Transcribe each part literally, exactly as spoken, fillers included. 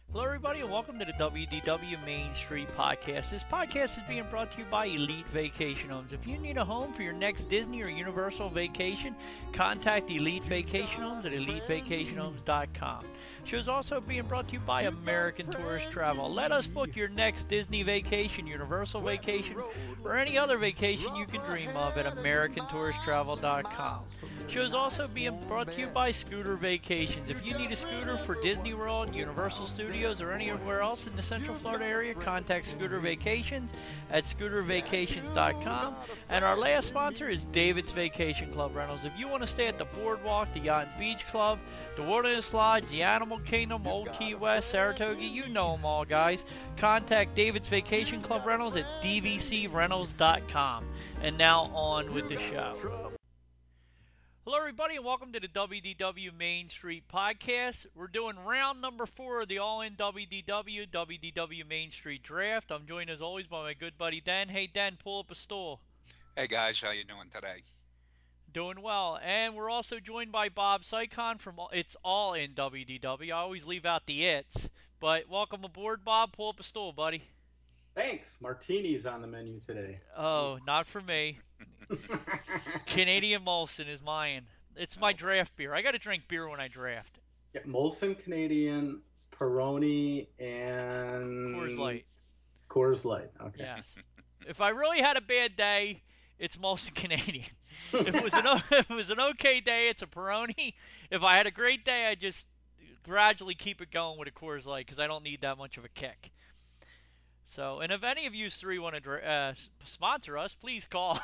Hello, everybody, and welcome to the W D W Main Street Podcast. This podcast is being brought to you by Elite Vacation Homes. If you need a home for your next Disney or Universal vacation, contact Elite Vacation Homes at elite vacation homes dot com. Show is also being brought to you by American Tourist Travel. Let us book your next Disney vacation, Universal vacation, or any other vacation you can dream of at american tourist travel dot com. Show is also being brought to you by Scooter Vacations. If you need a scooter for Disney World, Universal Studios, or anywhere else in the Central Florida area, contact Scooter Vacations at scooter vacations dot com. And our last sponsor is David's Vacation Club Rentals. If you want to stay at the Boardwalk, the Yacht and Beach Club, the Wilderness Lodge, the Animal Kingdom, Old Key West, Saratoga, you know them all, guys. Contact David's Vacation Club Rentals at d v c rentals dot com. And now on with the show. Hello, everybody, and welcome to the W D W Main Street Podcast. We're doing round number four of the All-In W D W W D W Main Street Draft. I'm joined, as always, by my good buddy Dan. Hey, Dan, pull up a stool. Hey guys, how you doing today? Doing well. And we're also joined by Bob Sycon from It's All in W D W. I always leave out the it's. But welcome aboard, Bob. Pull up a stool, buddy. Thanks. Martini's on the menu today. Oh, not for me. Canadian Molson is mine. It's my Oh boy. draft beer. I got to drink beer when I draft. Yeah, Molson Canadian, Peroni, Coors and Light. Coors Light. Okay. Yes. If I really had a bad day, it's Molson Canadian. If it was an if it was an okay day, it's a Peroni. If I had a great day, I just gradually keep it going with a Coors Light because I don't need that much of a kick. So, and if any of you three want to uh, sponsor us, please call.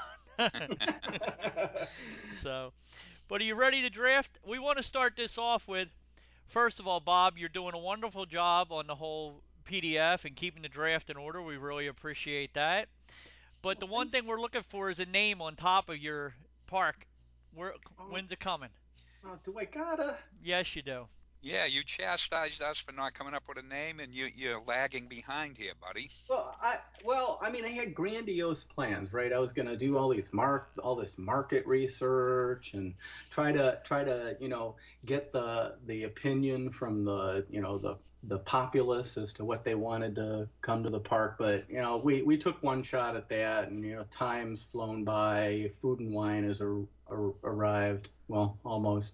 So, but are you ready to draft? We want to start this off with, first of all, Bob, you're doing a wonderful job on the whole P D F and keeping the draft in order. We really appreciate that. But the Well, one thank thing we're looking for is a name on top of your park. Where, oh, when's it coming? oh, do I gotta? Yes, you do. Yeah, you chastised us for not coming up with a name, and you you're lagging behind here, buddy. Well, I well, I mean, I had grandiose plans, right? I was gonna do all these mark, all this market research, and try to try to you know get the the opinion from the you know the the populace as to what they wanted to come to the park. But you know, we we took one shot at that, and you know, time's flown by. Food and wine has ar- ar- arrived. Well, almost.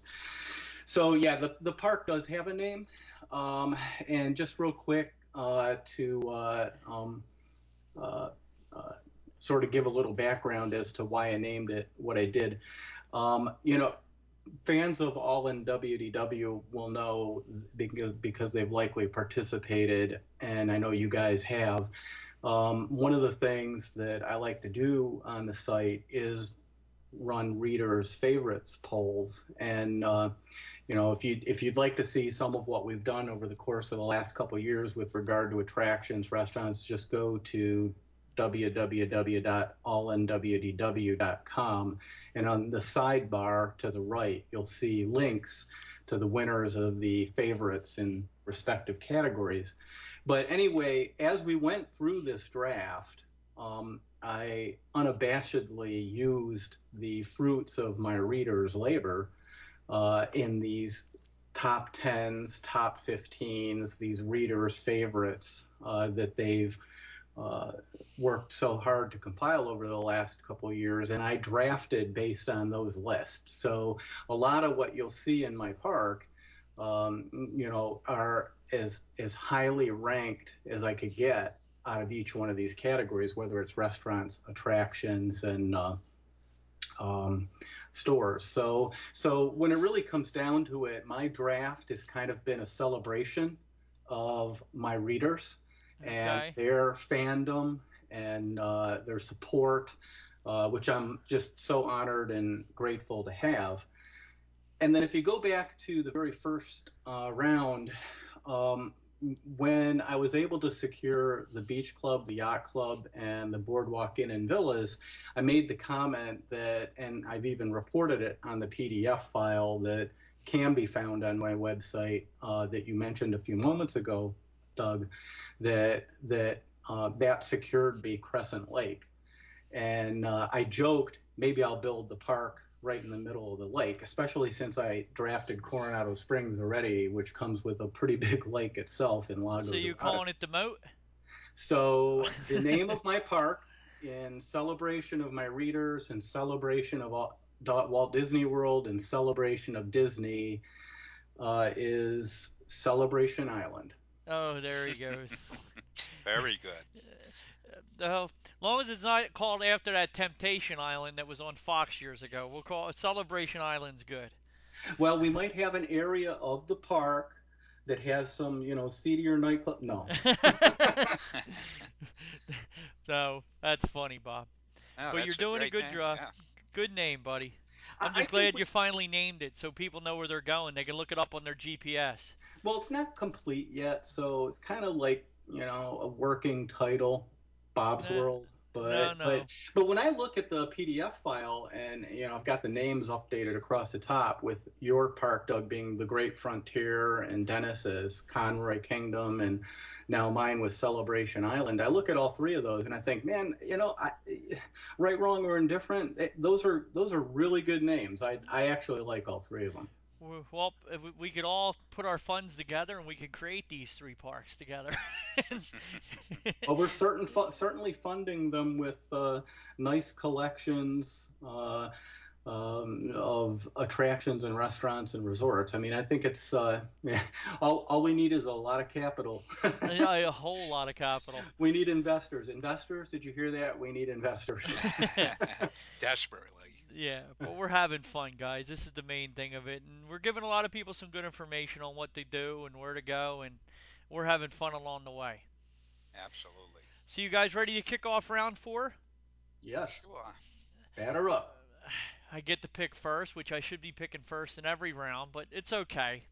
So yeah, the the park does have a name. Um, and just real quick uh, to uh, um, uh, uh, sort of give a little background as to why I named it what I did. Um, you know, fans of All in W D W will know because because they've likely participated, and I know you guys have. Um, one of the things that I like to do on the site is run readers' favorites polls, and uh, you know, if you if you'd like to see some of what we've done over the course of the last couple of years with regard to attractions, restaurants, just go to w w w dot all in w d w dot com, and on the sidebar to the right, you'll see links to the winners of the favorites in respective categories. But anyway, as we went through this draft, um, I unabashedly used the fruits of my readers' labor uh, in these top tens, top fifteens, these readers' favorites uh, that they've uh, worked so hard to compile over the last couple of years, and I drafted based on those lists. So a lot of what you'll see in my park, um, you know, are as as highly ranked as I could get out of each one of these categories, whether it's restaurants, attractions, and uh, um, stores. So, so when it really comes down to it, my draft has kind of been a celebration of my readers and Okay. their fandom and uh, their support, uh, which I'm just so honored and grateful to have. And then if you go back to the very first uh, round, um, when I was able to secure the beach club, the yacht club, and the boardwalk inn and villas, I made the comment that, and I've even reported it on the P D F file that can be found on my website uh, that you mentioned a few moments ago, Doug, that that uh, that secured me Crescent Lake. And uh, I joked maybe I'll build the park right in the middle of the lake, especially since I drafted Coronado Springs already, which comes with a pretty big lake itself in So Lago you Dorado. calling it the moat? So the name of my park, in celebration of my readers, in celebration of Walt Disney World, in celebration of Disney, uh, is Celebration Island. Oh, there he goes. Very good. Uh, as long as it's not called after that Temptation Island that was on Fox years ago, we'll call it Celebration Island's good. Well, we might have an area of the park that has some, you know, seedier nightclub. No. So that's funny, Bob. Oh, But you're that's a doing a great good name. job. Yeah. Good name, buddy. I, I'm I just think glad you we, finally named it so people know where they're going. They can look it up on their G P S. well, it's not complete yet, so it's kind of like, you know, a working title, Bob's No, World. no, But but no. but when I look at the P D F file and you know I've got the names updated across the top with your park, Doug, being the Great Frontier and Dennis's Conroy Kingdom and now mine with Celebration Island. I look at all three of those and I think, man, you know, I, right, wrong, or indifferent, eh, those are those are really good names. I I actually like all three of them. Well, if we we could all put our funds together and we could create these three parks together. Well, we're certain fu- certainly funding them with uh, nice collections uh, um, of attractions and restaurants and resorts. I mean, I think it's uh, all, all we need is a lot of capital. Yeah, a whole lot of capital. We need investors. Investors, did you hear that? We need investors. Desperately. Yeah, but we're having fun, guys. This is the main thing of it, and we're giving a lot of people some good information on what to do and where to go, and we're having fun along the way. Absolutely. So, you guys ready to kick off round four? Yes, Sure. batter up. I get to pick first, which I should be picking first in every round, but it's okay.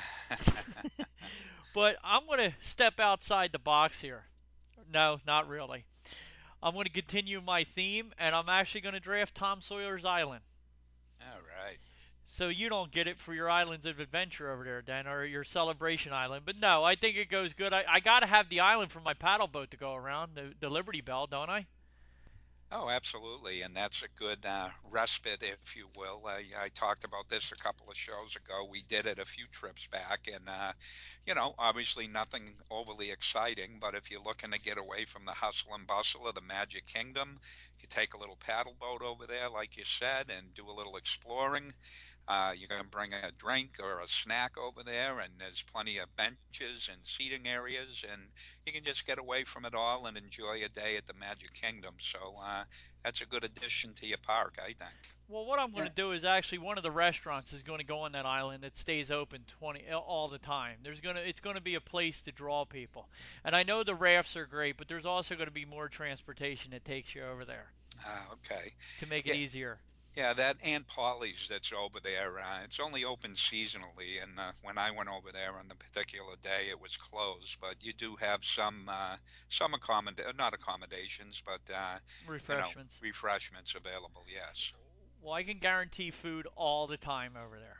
But I'm going to step outside the box here. No, not really. I'm going to continue my theme, and I'm actually going to draft Tom Sawyer's Island. All right. So you don't get it for your Islands of Adventure over there, Dan, or your Celebration Island. But no, I think it goes good. I, I got to have the island for my paddle boat to go around, the, the Liberty Bell, don't I? Oh, absolutely. And that's a good uh, respite, if you will. I, I talked about this a couple of shows ago. We did it a few trips back. And, uh, you know, obviously nothing overly exciting. But if you're looking to get away from the hustle and bustle of the Magic Kingdom, you take a little paddle boat over there, like you said, and do a little exploring. Uh, you can bring a drink or a snack over there, and there's plenty of benches and seating areas, and you can just get away from it all and enjoy a day at the Magic Kingdom. So uh, that's a good addition to your park, I think. Well, what I'm going Yeah. to do is actually one of the restaurants is going to go on that island that stays open twenty all the time. There's going to it's going to be a place to draw people. And I know the rafts are great, but there's also going to be more transportation that takes you over there Uh, okay. to make it Yeah, easier. yeah, that Aunt Polly's that's over there. Uh, it's only open seasonally, and uh, when I went over there on the particular day, it was closed. But you do have some uh, some accommod not accommodations, but uh, you know, Refreshments. refreshments available. Yes. Well, I can guarantee food all the time over there.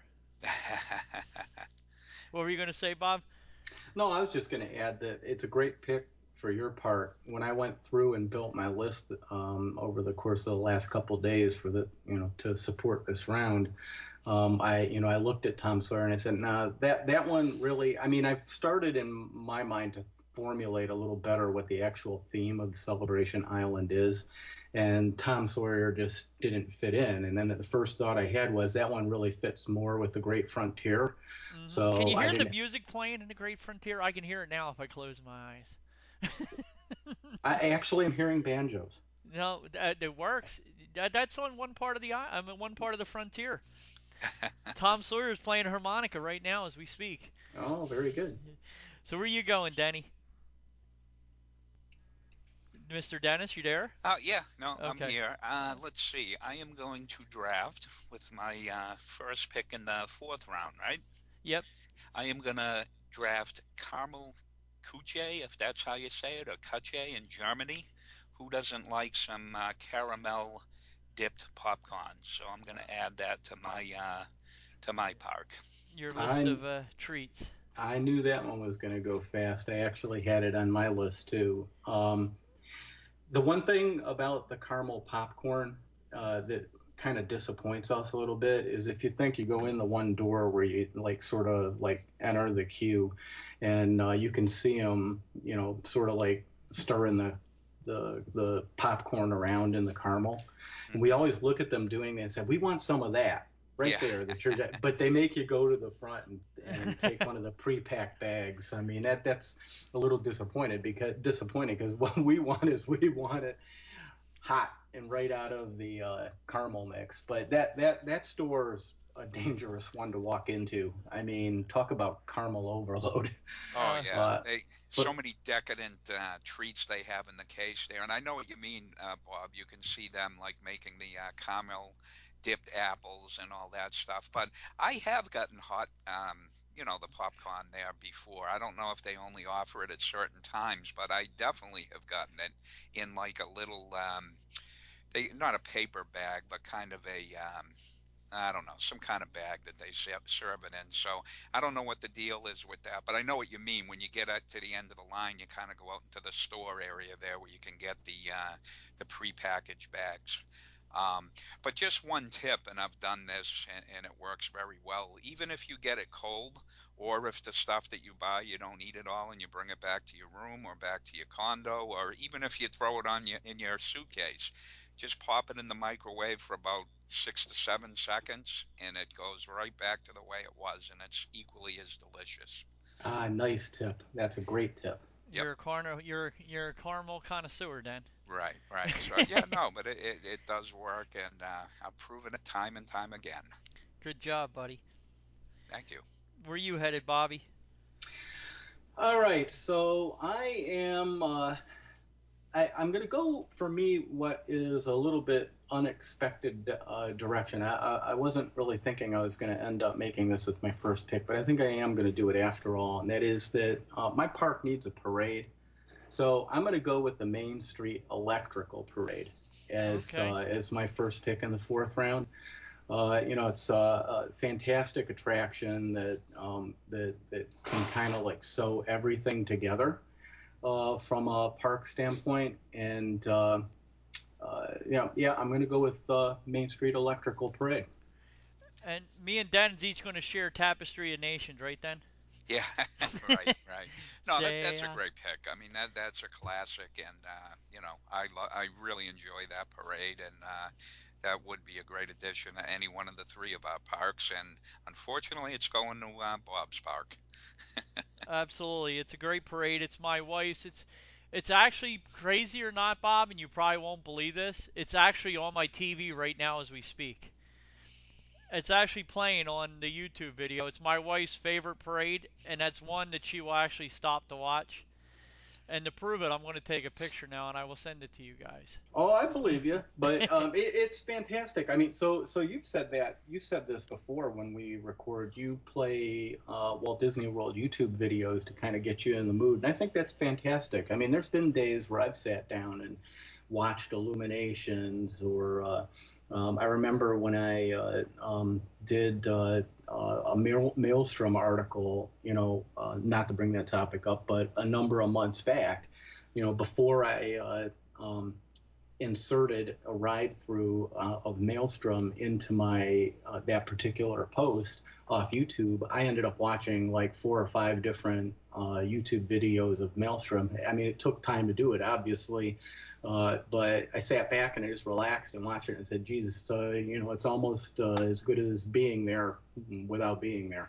What were you going to say, Bob? No, I was just going to add that it's a great pick for your part. When I went through and built my list um, over the course of the last couple of days for the, you know, to support this round, um, I, you know, I looked at Tom Sawyer and I said, nah, that that one really. I mean, I've started in my mind to formulate a little better what the actual theme of the Celebration Island is, and Tom Sawyer just didn't fit in. And then the first thought I had was that one really fits more with the Great Frontier. Hmm. Can So you I hear the didn't. music playing in the Great Frontier? I can hear it now if I close my eyes. I actually am hearing banjos. No, that, it works. That, that's on one part of the I mean, one part of the frontier. Tom Sawyer is playing harmonica right now as we speak. Oh, very good. So where are you going, Denny? mister Dennis, you there? Oh, yeah, no, I'm Okay. here. Uh, let's see. I am going to draft with my uh, first pick in the fourth round, right? Yep. I am going to draft Carmel Kuche, if that's how you say it, or Kuche in Germany. Who doesn't like some uh, caramel dipped popcorn? So I'm going to add that to my uh, to my park. Your list I of uh, treats. I knew that one was going to go fast. I actually had it on my list too. Um, the one thing about the caramel popcorn uh, that kind of disappoints us a little bit is if you think you go in the one door where you like sort of like enter the queue, and uh, you can see them, you know, sort of like stirring the the the popcorn around in the caramel, and we Hmm. always look at them doing that and say, we want some of that right Yeah. there, the church. But they make you go to the front and, and take one of the pre-packed bags. I mean, that that's a little disappointed because disappointing because what we want is we want it hot and right out of the uh, caramel mix. But that that that store's a dangerous one to walk into. I mean, talk about caramel overload. Oh uh, yeah, Uh, they so but many decadent uh, treats they have in the case there, and I know what you mean, uh, Bob. You can see them like making the uh, caramel dipped apples and all that stuff. But I have gotten hot, um, you know, the popcorn there before. I don't know if they only offer it at certain times, but I definitely have gotten it in like a little, um, they not a paper bag, but kind of a um, I don't know, some kind of bag that they se- serve it in. So I don't know what the deal is with that, but I know what you mean. When you get out to the end of the line, you kind of go out into the store area there where you can get the uh, the prepackaged bags. Um, but just one tip, and I've done this, and, and it works very well. Even if you get it cold, or if the stuff that you buy you don't eat it all, and you bring it back to your room or back to your condo, or even if you throw it on your in your suitcase, just pop it in the microwave for about six to seven seconds, and it goes right back to the way it was, and it's equally as delicious. ah, nice tip. That's a great tip. Yep. you're a carno, you're you're a caramel connoisseur, Dan. Right, right. So yeah, no, but it, it, it does work, and uh, I've proven it time and time again. Good job, buddy. Thank you. Where you headed, Bobby? All right, so I am. Uh, I, I'm going to go for me what is a little bit unexpected uh, direction. I, I, I wasn't really thinking I was going to end up making this with my first pick, but I think I am going to do it after all. And that is that uh, my park needs a parade, so I'm going to go with the Main Street Electrical Parade as uh, Okay. as my first pick in the fourth round. Uh, you know, it's uh, a fantastic attraction that um, that that can kind of like sew everything together uh, from a park standpoint. And uh, uh, yeah, yeah, I'm going to go with uh, Main Street Electrical Parade. And me and Dan's each going to share Tapestry of Nations, right then? Yeah, right, right. No, that that's a Yeah, great pick. I mean, that that's a classic, and uh, you know, I lo- I really enjoy that parade, and uh, that would be a great addition to any one of the three of our parks. And unfortunately, it's going to uh, Bob's Park. absolutely. It's a great parade. It's my wife's. It's it's actually crazy or not, Bob, and you probably won't believe this. It's actually on my T V right now as we speak. It's actually playing on the YouTube video. It's my wife's favorite parade, and that's one that she will actually stop to watch. And to prove it, I'm going to take a picture now, and I will send it to you guys. Oh, I believe you, but um, it, it's fantastic. I mean, so so you've said that you said this before when we record. You play uh, Walt Disney World YouTube videos to kind of get you in the mood, and I think that's fantastic. I mean, there's been days where I've sat down and watched Illuminations, or uh, um, I remember when I uh, um, did uh, uh, a Mael- Maelstrom article. You know, uh, not to bring that topic up, but a number of months back. You know, before I uh, um, inserted a ride through uh, of Maelstrom into my uh, that particular post off YouTube, I ended up watching like four or five different uh, YouTube videos of Maelstrom. I mean, it took time to do it, obviously, uh, but I sat back and I just relaxed and watched it and said, "Jesus, uh, you know, it's almost uh, as good as being there without being there."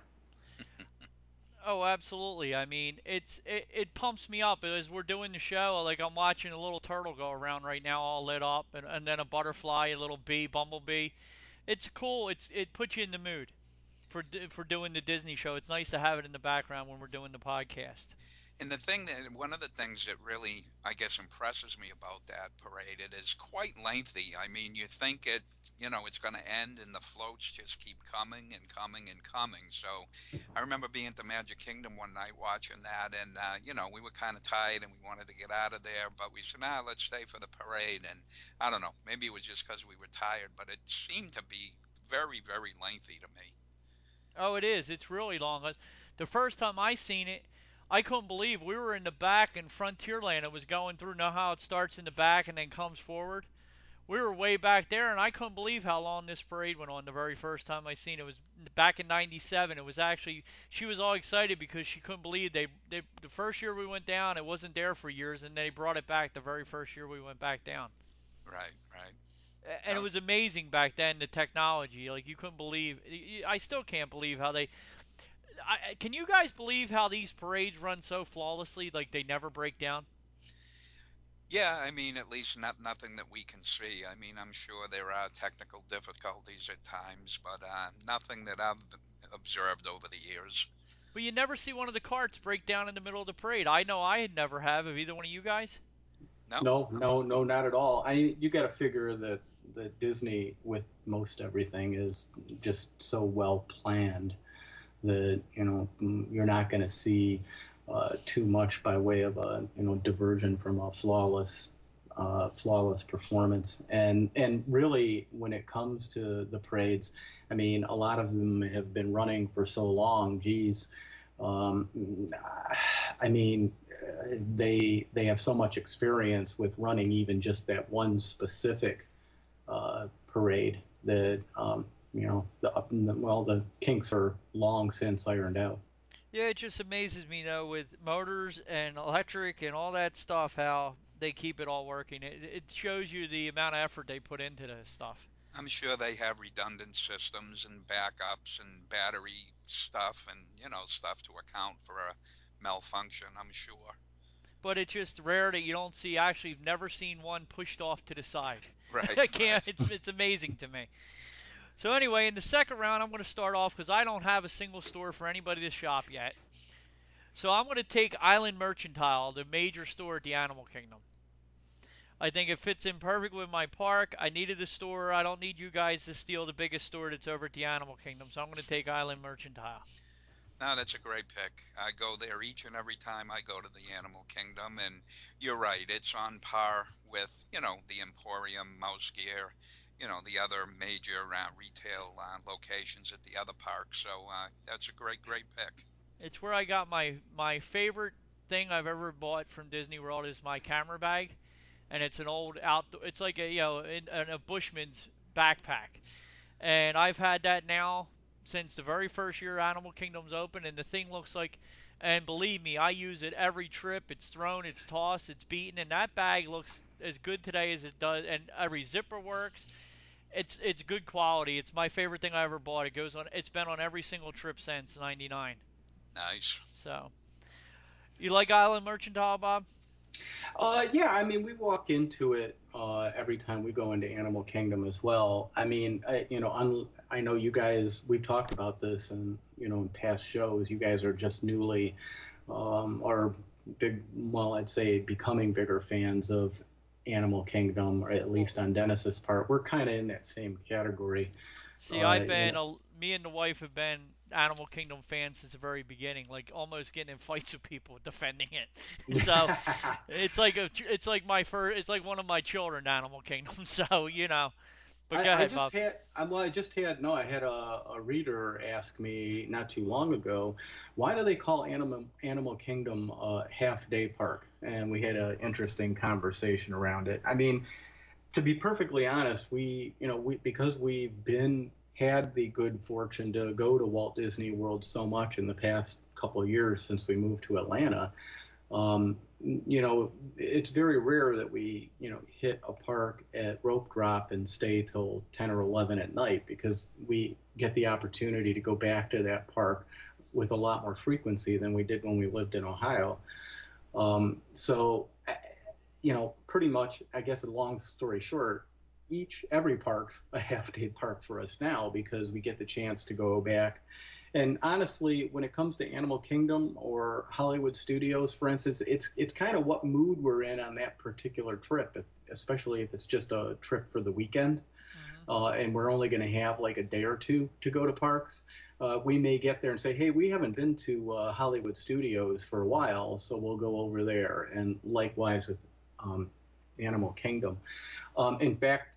Oh, absolutely. I mean, it's it, it pumps me up as we're doing the show. Like I'm watching a little turtle go around right now, all lit up, and, and then a butterfly, a little bee, bumblebee. It's cool. It's it puts you in the mood for for doing the Disney show. It's nice to have it in the background when we're doing the podcast. And the thing that one of the things that really, I guess, impresses me about that parade, it is quite lengthy. I mean, you think it, you know, it's going to end, and the floats just keep coming and coming and coming. So, I remember being at the Magic Kingdom one night watching that, and uh, you know, we were kind of tired and we wanted to get out of there, but we said, "Nah, let's stay for the parade." And I don't know, maybe it was just because we were tired, but it seemed to be very, very lengthy to me. Oh, it is. It's really long. Uh, The first time I seen it, I couldn't believe we were in the back in Frontierland. It was going through. Know how it starts in the back and then comes forward. we were way back there, and I couldn't believe how long this parade went on. The very first time I seen it was back in 'ninety-seven. It was actually she was all excited because she couldn't believe they, they the first year we went down, it wasn't there for years, and they brought it back the very first year we went back down. Right, right. And it No, was amazing back then, the technology. Like, you couldn't believe. I still can't believe how they. I, can you guys believe how these parades run so flawlessly? Like, they never break down. yeah, I mean, at least not nothing that we can see. I mean, I'm sure there are technical difficulties at times, but uh, nothing that I've observed over the years. But you never see one of the carts break down in the middle of the parade. I know I had never have. Have either one of you guys? No, No, no. no, no, not at all. I You got to figure that that Disney, with most everything, is just so well planned that you know mm, you're not going to see uh, too much by way of a you know diversion from a flawless uh, flawless performance. And and really, when it comes to the parades, I mean, a lot of them have been running for so long. Geez, um, I mean, uh, they they have so much experience with running even just that one specific uh, parade that um, you know the well the kinks are long since ironed out. Yeah, it just amazes me though with motors and electric and all that stuff how they keep it all working. It, it shows you the amount of effort they put into this stuff. I'm sure they have redundant systems and backups and battery stuff and, you know, stuff to account for a malfunction, I'm sure. But it's just rare that you don't see. Actually, you've never seen one pushed off to the side. Right, I can't. right. It's it's amazing to me. So anyway, in the second round, I'm going to start off because I don't have a single store for anybody to shop yet. So I'm going to take Island Mercantile, the major store at the Animal Kingdom. I think it fits in perfect with my park. I needed a store. I don't need you guys to steal the biggest store that's over at the Animal Kingdom. So I'm going to take Island Mercantile. No, that's a great pick. I go there each and every time I go to the Animal Kingdom, and you're right, it's on par with, you know, the Emporium, Mouse Gear, you know, the other major uh, retail uh, locations at the other parks. So uh, that's a great, great pick. It's where I got my my favorite thing I've ever bought from Disney World is my camera bag, and it's an old outdoor. It's like a you know in, in a Bushman's backpack, and I've had that now since the very first year Animal Kingdom's open, and the thing looks like. And believe me, I use it every trip. It's thrown, it's tossed, it's beaten, and that bag looks as good today as it does. And every zipper works. It's it's good quality. It's my favorite thing I ever bought. It goes on. It's been on every single trip since 'ninety-nine. Nice. So you like Island Mercantile, Bob? Uh, yeah, I mean, we walk into it uh, every time we go into Animal Kingdom as well. I mean, I, you know, un, I know you guys. We've talked about this, and you know, in past shows, you guys are just newly, um, or big. Well, I'd say becoming bigger fans of Animal Kingdom, or at Well, least on Dennis's part. We're kind of in that same category. see, Uh, I've you been know. a, me and the wife have been Animal Kingdom fans since the very beginning, like almost getting in fights with people defending it. So it's like a, it's like my first, it's like one of my children, Animal Kingdom. So you know, but I, go I ahead, just Bob. had I, well, I just had no, I had a, a reader ask me not too long ago, why do they call Animal Animal Kingdom a half day park? And we had an interesting conversation around it. I mean, to be perfectly honest, we you know we because we've been had the good fortune to go to Walt Disney World so much in the past couple of years since we moved to Atlanta. Um, you know, it's very rare that we, you know, hit a park at rope drop and stay till ten or eleven at night because we get the opportunity to go back to that park with a lot more frequency than we did when we lived in Ohio. Um, so, you know, pretty much, I guess, a long story short, each every park's a half day park for us now because we get the chance to go back. And honestly, when it comes to Animal Kingdom or Hollywood Studios, for instance, it's it's kind of what mood we're in on that particular trip, if, especially if it's just a trip for the weekend, Hmm. uh, and we're only going to have like a day or two to go to parks. Uh, we may get there and say, "Hey, we haven't been to uh, Hollywood Studios for a while, so we'll go over there." And likewise with um, Animal Kingdom. Um, in fact,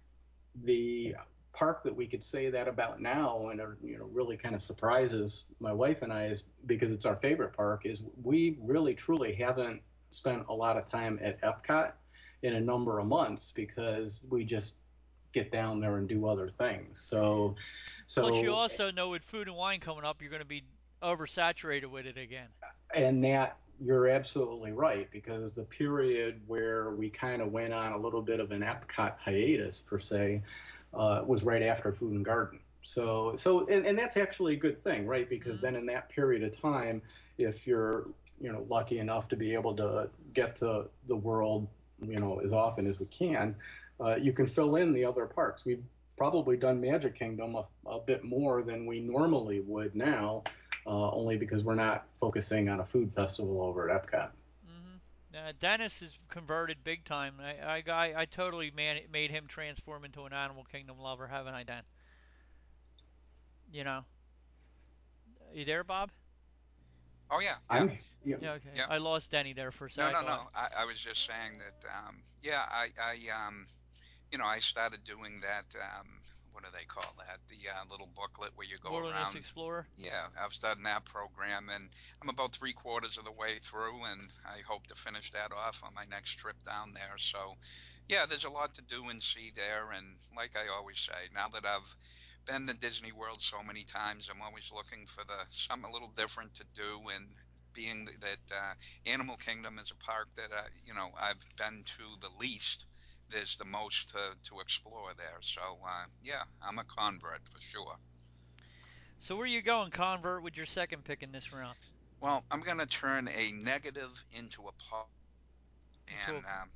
the park that we could say that about now and are, you know really kind of surprises my wife and I is because it's our favorite park is we really truly haven't spent a lot of time at Epcot in a number of months because we just get down there and do other things. So, Plus, you so also know with food and wine coming up, you're going to be oversaturated with it again. and that you're absolutely right, because the period where we kind of went on a little bit of an Epcot hiatus per se uh, was right after Food and Garden. So, so and, and that's actually a good thing, right? Because Hmm. then in that period of time, if you're you know lucky enough to be able to get to the world you know as often as we can, uh, you can fill in the other parks. We've probably done Magic Kingdom a, a bit more than we normally would now, uh, only because we're not focusing on a food festival over at Epcot. Hmm. Uh, Dennis is converted big time. I, I, I, I totally man, made him transform into an Animal Kingdom lover, haven't I, Dan? You know, you there, Bob? Oh yeah, yeah, I'm you know, Yeah, okay. yeah. I lost Denny there for a No, second. I no, thought no. I, I was just saying that. Um, yeah, I, I, um, you know, I started doing that. Um, what do they call that? The uh, little booklet where you go Wilderness around. Explorer. Yeah, I've started that program, and I'm about three quarters of the way through, and I hope to finish that off on my next trip down there. So, yeah, there's a lot to do and see there, and like I always say, now that I've been to Disney World so many times, I'm always looking for the something a little different to do, and being th- that uh, Animal Kingdom is a park that uh, you know I've been to the least. There's the most to, to explore there. So uh, yeah, I'm a convert for sure. So where you going, convert, with your second pick in this round? Well, I'm going to turn a negative into a positive. Into a And um,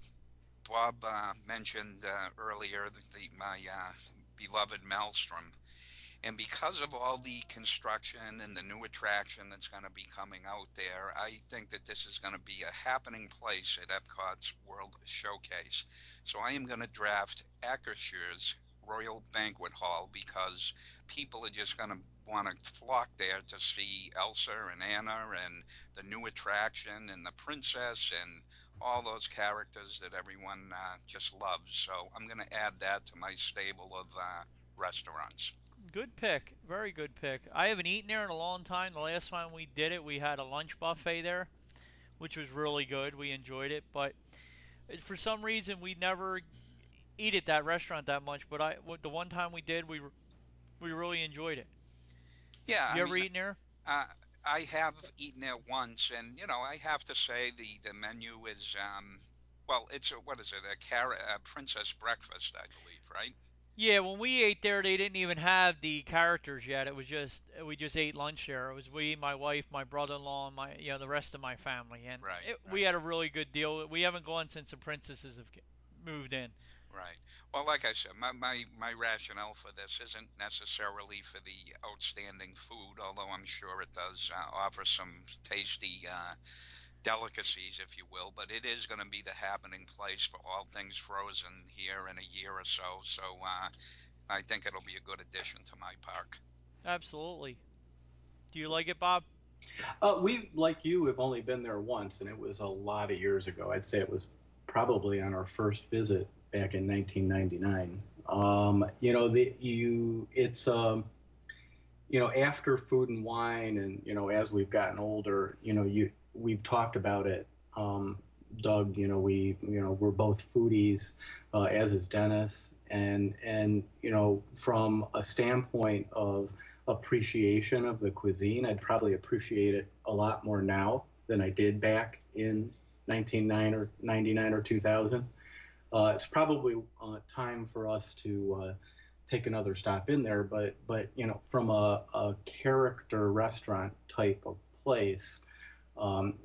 Bob uh, mentioned uh, earlier the, the, my uh, beloved Maelstrom. And because of all the construction and the new attraction that's going to be coming out there, I think that this is going to be a happening place at Epcot's World Showcase. So I am going to draft Acrissure's Royal Banquet Hall because people are just going to want to flock there to see Elsa and Anna and the new attraction and the princess and all those characters that everyone uh, just loves. So I'm going to add that to my stable of uh, restaurants. good pick, very good pick. I haven't eaten there in a long time. The last time we did it, we had a lunch buffet there, which was really good. We enjoyed it, but for some reason we never eat at that restaurant that much. But I, the one time we did, we we really enjoyed it. Yeah, I You ever mean, eaten there? uh, I have eaten there once, and you know, I have to say the the menu is um, well, it's a, what is it? A carrot, a princess breakfast, I believe, right? Yeah, when we ate there, they didn't even have the characters yet. It was just we just ate lunch there. It was we, my wife, my brother-in-law, and my you know the rest of my family, and Right, it, we right, had a really good deal. We haven't gone since the princesses have moved in. right. Well, like I said, my my my rationale for this isn't necessarily for the outstanding food, although I'm sure it does uh, offer some tasty uh, delicacies, if you will. But it is going to be the happening place for all things frozen here in a year or so. So uh, I think it'll be a good addition to my park. Absolutely. Do you like it, Bob? Uh, we, like you, have only been there once, and it was a lot of years ago. I'd say it was probably on our first visit back in nineteen ninety-nine. Um, you know, the you it's um, you know after Food and Wine, and you know as we've gotten older, you know you we've talked about it. Um, Doug, you know we you know we're both foodies, uh, as is Dennis, and and you know from a standpoint of appreciation of the cuisine, I'd probably appreciate it a lot more now than I did back in nineteen ninety-nine or two thousand. Uh, it's probably uh, time for us to uh, take another stop in there. But but you know, from a, a character restaurant type of place, um,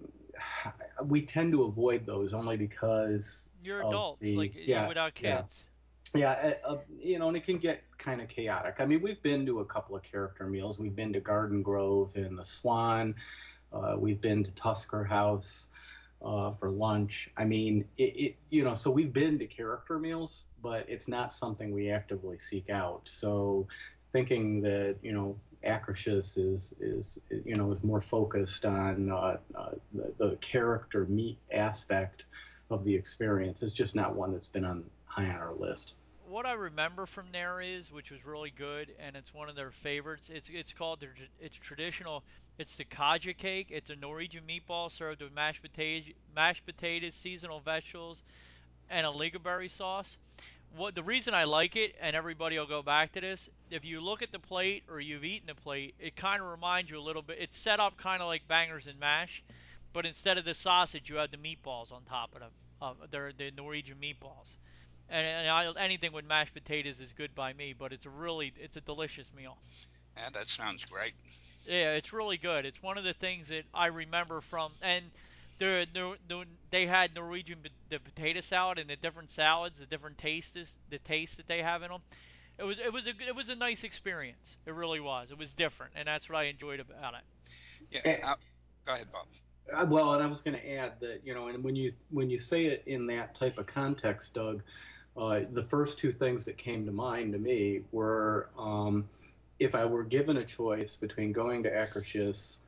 we tend to avoid those only because You're of adults, the like you yeah without yeah kids. yeah uh, uh, you know, and it can get kind of chaotic. I mean, we've been to a couple of character meals. We've been to Garden Grove and the Swan. Uh, we've been to Tusker House uh, for lunch. I mean, it, it, you know, so we've been to character meals, but it's not something we actively seek out. So thinking that, you know, Akershus is, is, you know, is more focused on uh, uh, the, the character meat aspect of the experience is just not one that's been on high on our list. What I remember from there is, which was really good, and it's one of their favorites. It's it's called their it's traditional. It's the kaja cake. It's a Norwegian meatball served with mashed potatoes, mashed potatoes, seasonal vegetables, and a lingonberry sauce. what the reason I like it, and everybody will go back to this. If you look at the plate or you've eaten the plate, it kind of reminds you a little bit. It's set up kind of like bangers and mash, but instead of the sausage, you have the meatballs on top of them. Uh, they're the Norwegian meatballs, and, and I, anything with mashed potatoes is good by me. But it's a really, it's a delicious meal. Yeah, that sounds great. Yeah, it's really good. It's one of the things that I remember from, and the, the, the they had Norwegian the potato salad and the different salads, the different tastes, the taste that they have in them. It was it was a it was a nice experience. It really was. It was different, and that's what I enjoyed about it. Yeah. Eh, Uh, go ahead, Bob. uh, well, and I was going to add that, you know, and when you when you say it in that type of context, Doug, uh, the first two things that came to mind to me were, um, if I were given a choice between going to Akershus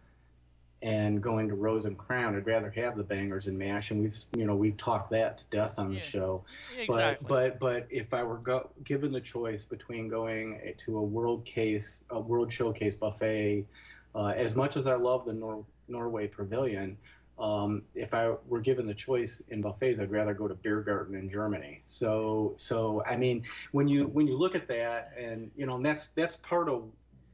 and going to Rose and Crown, I'd rather have the bangers and mash, and we've you know we've talked that to death on the Yeah, show. But exactly. but but if I were go, given the choice between going to a World Case, a World Showcase buffet, uh, as much as I love the Nor- Norway Pavilion, um, if I were given the choice in buffets, I'd rather go to Biergarten in Germany. So so I mean, when you when you look at that, and you know, and that's that's part of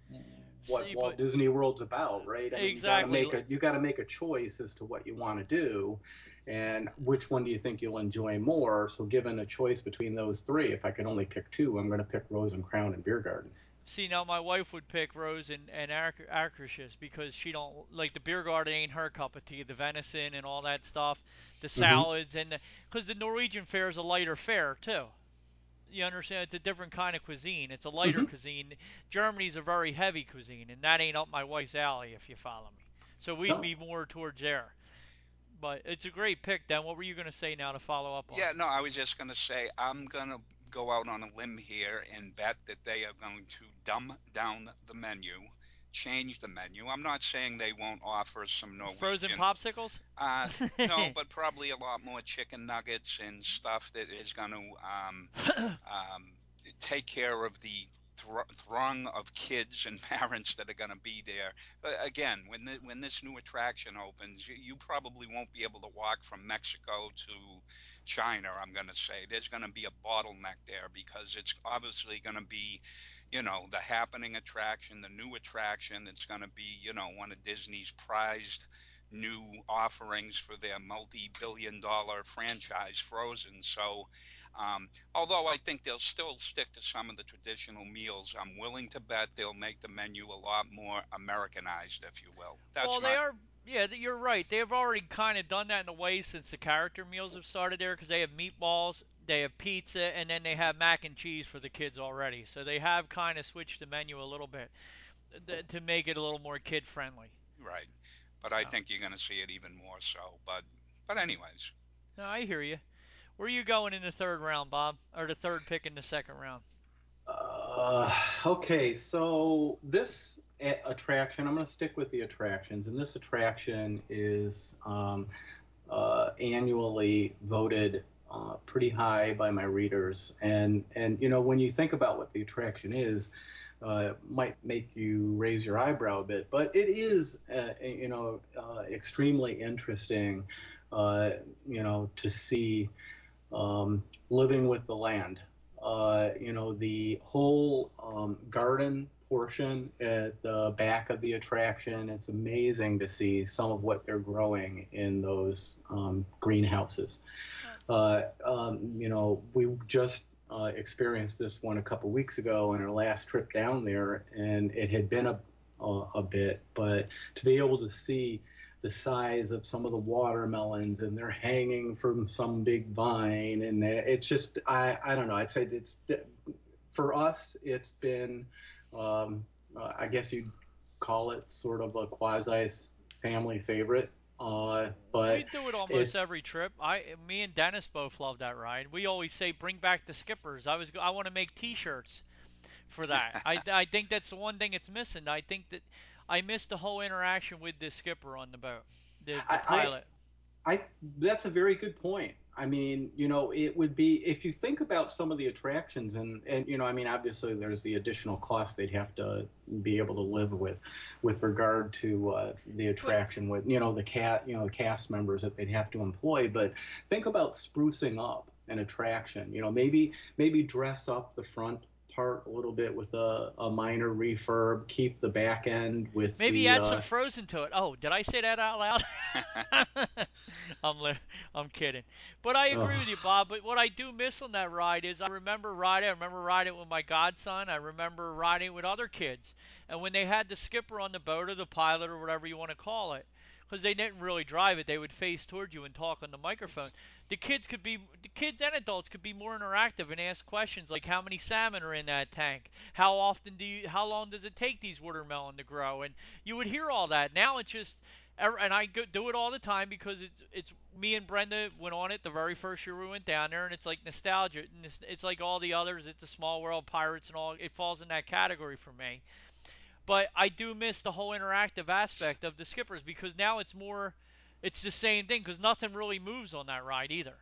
what See, Walt but Disney World's about, right? I mean, you got to exactly. make a you got to make a choice as to what you want to do, and which one do you think you'll enjoy more. So, given a choice between those three, if I could only pick two, I'm going to pick Rose and Crown and Biergarten. See, now my wife would pick Rose and and Akershus because she don't like the beer garden ain't her cup of tea. The venison and all that stuff, the Mm-hmm. salads and because the, the Norwegian fare is a lighter fare too. You understand? It's a different kind of cuisine. It's a lighter Mm-hmm. cuisine. Germany's a very heavy cuisine, and that ain't up my wife's alley, if you follow me. So we'd No. be more towards there. But it's a great pick, Dan. What were you going to say now to follow up on? Yeah, no, I was just going to say I'm going to go out on a limb here and bet that they are going to dumb down the menu, change the menu. I'm not saying they won't offer some Frozen Norwegian. popsicles? Uh, no, but probably a lot more chicken nuggets and stuff that is going to um, um, take care of the thr- throng of kids and parents that are going to be there. Uh, again, when the, when this new attraction opens, you, you probably won't be able to walk from Mexico to China. I'm going to say there's going to be a bottleneck there because it's obviously going to be, you know, the happening attraction, the new attraction. It's going to be, you know, one of Disney's prized new offerings for their multi-billion dollar franchise Frozen. So um, although I think they'll still stick to some of the traditional meals, I'm willing to bet they'll make the menu a lot more Americanized, if you will. Well, That's they my are. Yeah, you're right. They've already kind of done that in a way since the character meals have started there because they have meatballs, they have pizza, and then they have mac and cheese for the kids already. So they have kind of switched the menu a little bit th- to make it a little more kid friendly. right. But I So, think you're going to see it even more so. But but anyways, no, I hear you. Where are you going in the third round, Bob? Or the third pick in the second round? Uh, okay, so this a- attraction, I'm going to stick with the attractions, and this attraction is um, uh, annually voted uh, pretty high by my readers. And and you know, when you think about what the attraction is, uh, it might make you raise your eyebrow a bit, but it is uh, you know uh, extremely interesting. Uh, you know, to see um, living with the land. Uh, you know, the whole um, garden portion at the back of the attraction, it's amazing to see some of what they're growing in those um, greenhouses. Oh, Uh, um, you know, we just uh, experienced this one a couple weeks ago on our last trip down there, and it had been a, a, a bit, but to be able to see the size of some of the watermelons and they're hanging from some big vine and it's just I, I don't know, I'd say it's for us it's been um, uh, I guess you'd call it sort of a quasi family favorite, uh, we but do it almost it's every trip. I, me and Dennis both love that ride. We always say, "Bring back the skippers." I was, I want to make T-shirts for that. I, I think that's the one thing it's missing. I think that I missed the whole interaction with the skipper on the boat, the the I, pilot. I that's a very good point. I mean, you know, it would be if you think about some of the attractions and and you know, I mean, obviously there's the additional cost they'd have to be able to live with, with regard to uh, the But attraction with you know the cat you know the cast members that they'd have to employ. But think about sprucing up. an attraction. You know, maybe maybe dress up the front part a little bit with a, a minor refurb, keep the back end with Maybe the add some uh, Frozen to it. Oh, did I say that out loud? I'm li- I'm kidding, but I agree with you, oh, Bob. But what I do miss on that ride is I remember riding. I remember riding it with my godson. I remember riding it with other kids, and when they had the skipper on the boat or the pilot or whatever you want to call it, because they didn't really drive it, they would face towards you and talk on the microphone. The kids could be the kids and adults could be more interactive and ask questions like how many salmon are in that tank, how often do you, how long does it take these watermelon to grow, and you would hear all that. Now it's just, and I do it all the time because it's it's me and Brenda went on it the very first year we went down there, and it's like nostalgia. It's, it's like all the others. It's a small world, pirates and all. It falls in that category for me. But I do miss the whole interactive aspect of the skippers because now it's more, it's the same thing because nothing really moves on that ride either.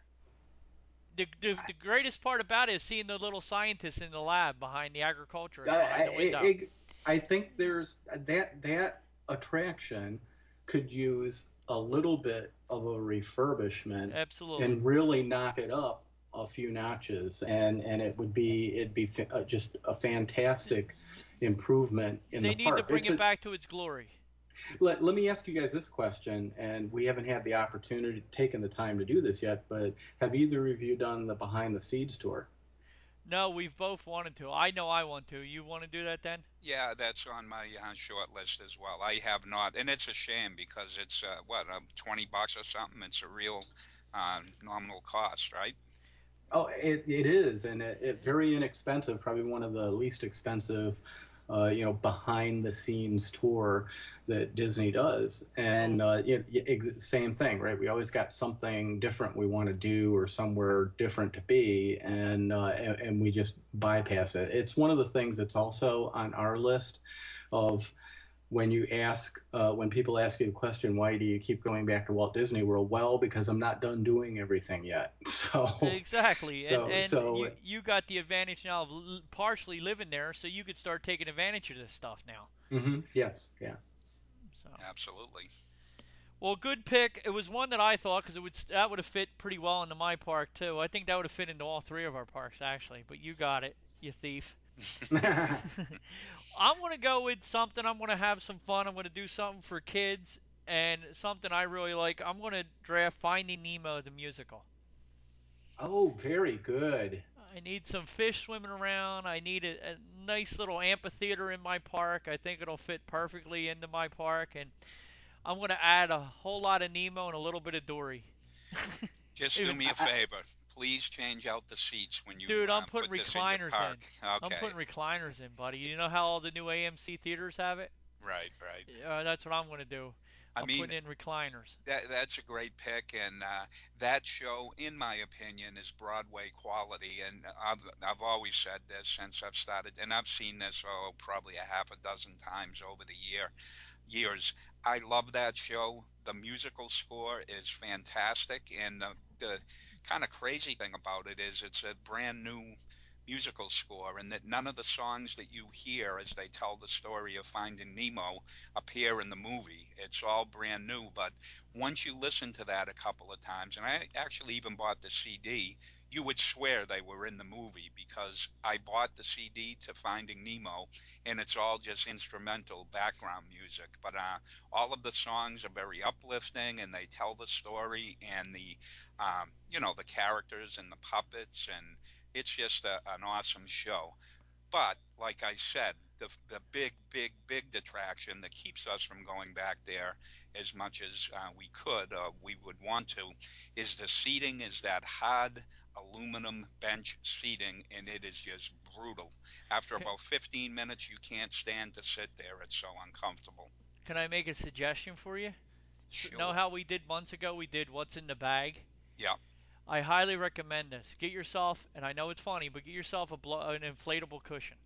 The, the the greatest part about it is seeing the little scientists in the lab behind the agriculturist behind the window. I, I, I think there's that that attraction could use a little bit of a refurbishment Absolutely. and really knock it up a few notches, and and it would be it'd be fa- uh, just a fantastic improvement in the They need to park. bring It's it a back to its glory. let, let me ask you guys this question, and we haven't had the opportunity, taken the time to do this yet, but have either of you done the behind the seeds tour? No, we've both wanted to. I know I want to. You want to do that then? Yeah, that's on my uh, short list as well. I have not, and it's a shame because it's uh, what um, twenty bucks or something. It's a real uh, nominal cost, right? Oh, it, it is, and it, it very inexpensive. Probably one of the least expensive, uh, you know, behind the scenes tour that Disney does. Oh, And uh, it, it, same thing, right? We always got something different we want to do or somewhere different to be, and, uh, and and we just bypass it. It's one of the things that's also on our list of when you ask uh, when people ask you the question, why do you keep going back to Walt Disney World? Well, because I'm not done doing everything yet. So exactly. And so and you so you got the advantage now of l- partially living there, so you could start taking advantage of this stuff now. mhm, yes, yeah. So, Absolutely. well, good pick. It was one that I thought because it would that would have fit pretty well into my park too. I think that would have fit into all three of our parks actually. But you got it, you thief. I'm gonna go with something. I'm gonna have some fun. I'm gonna do something for kids and something I really like. I'm gonna draft Finding Nemo the musical. Oh, very good. I need some fish swimming around. I need a, a nice little amphitheater in my park. I think it'll fit perfectly into my park, and I'm gonna add a whole lot of Nemo and a little bit of Dory. Just do Even, me I, a I, favor. Please change out the seats when you dude, I'm uh, putting put this in your recliners park. in. I'm Okay. putting recliners in, buddy. You know how all the new A M C theaters have it? Right, right. Uh, that's what I'm gonna do. I I'm mean, putting in recliners. that that's a great pick, and uh, that show, in my opinion, is Broadway quality. And I've I've always said this since I've started, and I've seen this oh probably a half a dozen times over the year years. I love that show. The musical score is fantastic, and the the kind of crazy thing about it is it's a brand new musical score, and that none of the songs that you hear as they tell the story of Finding Nemo appear in the movie. It's all brand new, but once you listen to that a couple of times, and I actually even bought the C D, you would swear they were in the movie because I bought the C D to Finding Nemo, and it's all just instrumental background music. But uh, all of the songs are very uplifting, and they tell the story and the, um, you know, the characters and the puppets, and it's just a, an awesome show. But like I said, the the big, big, big detraction that keeps us from going back there as much as uh, we could, uh, we would want to, is the seating. Is that hard aluminum bench seating, and it is just brutal. After Can, about fifteen minutes, you can't stand to sit there. It's so uncomfortable. can I make a suggestion for you? So, know Sure. how we did months ago? We did what's in the bag. Yeah. I highly recommend this. Get yourself, and I know it's funny, but get yourself a blow, an inflatable cushion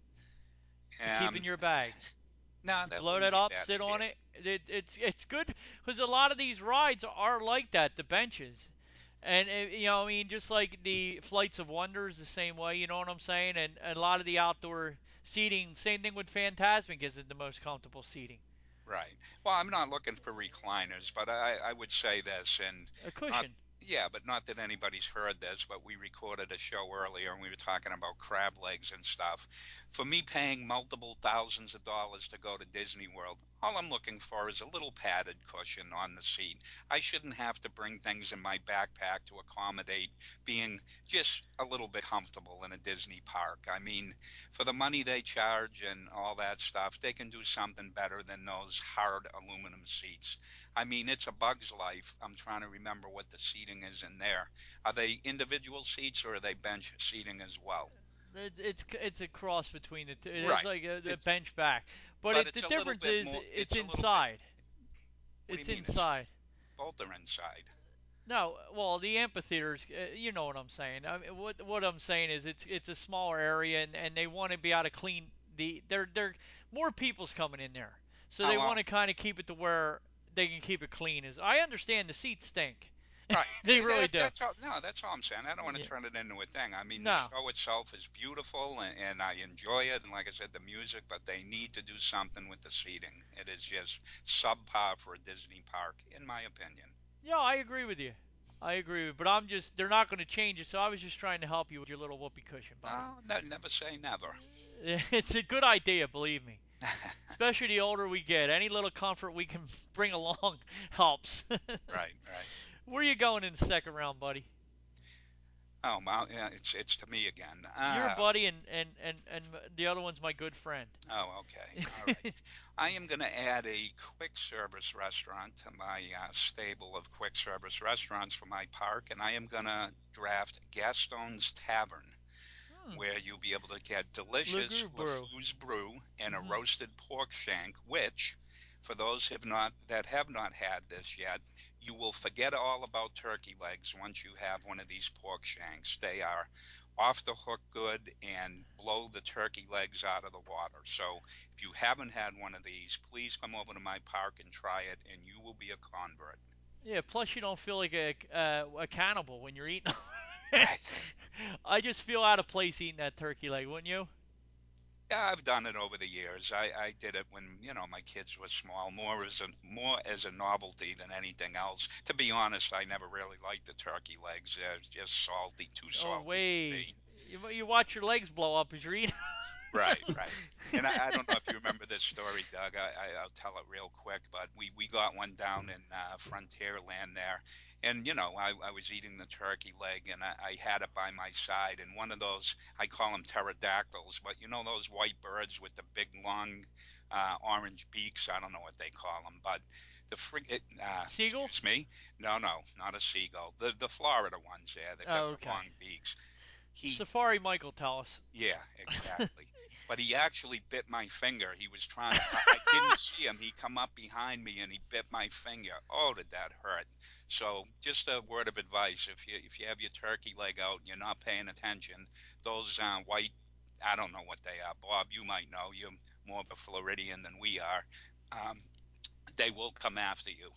to keep in Um. your bag. No, You that blow wouldn't that be a up, bad sit on idea. it. it it's it's good because a lot of these rides are like that. The benches, and uh, you know, I mean, just like the Flights of Wonders, the same way. You know what I'm saying? And, and a lot of the outdoor seating, same thing with Fantasmic, is it the most comfortable seating? Right. Well, I'm not looking for recliners, but I, I would say this, and A uh, cushion. Yeah, but not that anybody's heard this, but we recorded a show earlier and we were talking about crab legs and stuff. For me, paying multiple thousands of dollars to go to Disney World, all I'm looking for is a little padded cushion on the seat. I shouldn't have to bring things in my backpack to accommodate being just a little bit comfortable in a Disney park. I mean, for the money they charge and all that stuff, they can do something better than those hard aluminum seats. I mean, it's a bug's life. I'm trying to remember what the seating is in there. Are they individual seats or are they bench seating as well? It, it's it's a cross between the two. It is Right. like a, a It's bench back, but but it the it's a little difference bit is more. it's It's a little bit. inside. What do you It's mean? It's inside. both are inside. No, well, the amphitheaters, uh, you know what I'm saying. I mean, what what I'm saying is it's it's a smaller area, and, and they want to be able to clean the. They're they're more people's coming in there, so Oh they well. want to kind of keep it to where they can keep it clean. As I understand, the seats stink. Right. They Eh, really That, do. that's all. No, that's all I'm saying. I don't want to Yeah. turn it into a thing. I mean, the No. show itself is beautiful and, and I enjoy it. And like I said, the music, but they need to do something with the seating. It is just subpar for a Disney park, in my opinion. Yeah, I agree with you. I agree with, but I'm just they're not going to change it, so I was just trying to help you with your little whoopee cushion, buddy. No, ne- never say never. It's a good idea, believe me. Especially the older we get, any little comfort we can bring along helps. Right, right. Where are you going in the second round, buddy? Oh, well, yeah, it's it's to me again. You're a Ah, buddy, and and and and the other one's my good friend. oh, okay. All right. I am going to add a quick service restaurant to my uh, stable of quick service restaurants for my park, and I am going to draft Gaston's Tavern, Hmm. where you'll be able to get delicious Lagoon brew. LeFou's brew and a Hmm. roasted pork shank, which, for those have not that have not had this yet, you will forget all about turkey legs once you have one of these pork shanks. They are off the hook good and blow the turkey legs out of the water. So if you haven't had one of these, please come over to my park and try it, and you will be a convert. Yeah. Plus, you don't feel like a uh, a cannibal when you're eating. Right. I just feel out of place eating that turkey leg, wouldn't you? Yeah, I've done it over the years. I, I did it when, you know, my kids were small, more as a more as a novelty than anything else. To be honest, I never really liked the turkey legs. They're just salty, too Oh, salty for way. me. You, you watch your legs blow up as you're eating. Right, right. And I, I don't know if you remember this story, Doug. I, I, I'll tell it real quick, but we, we got one down in uh, Frontierland there. And, you know, I, I was eating the turkey leg and I, I had it by my side. And one of those, I call them pterodactyls, but you know those white birds with the big, long uh, orange beaks? I don't know what they call them, but the frig- it, uh, Seagull? excuse me. No, no, not a seagull. The, the Florida ones there that got Oh, the okay. long beaks. He Safari Michael, tell us. yeah, exactly. But he actually bit my finger. He was trying to. I, I didn't see him. He come up behind me and he bit my finger. Oh, did that hurt? So, just a word of advice: if you if you have your turkey leg out and you're not paying attention, those uh, white, I don't know what they are. Bob, you might know. You're more of a Floridian than we are. Um, they will come after you.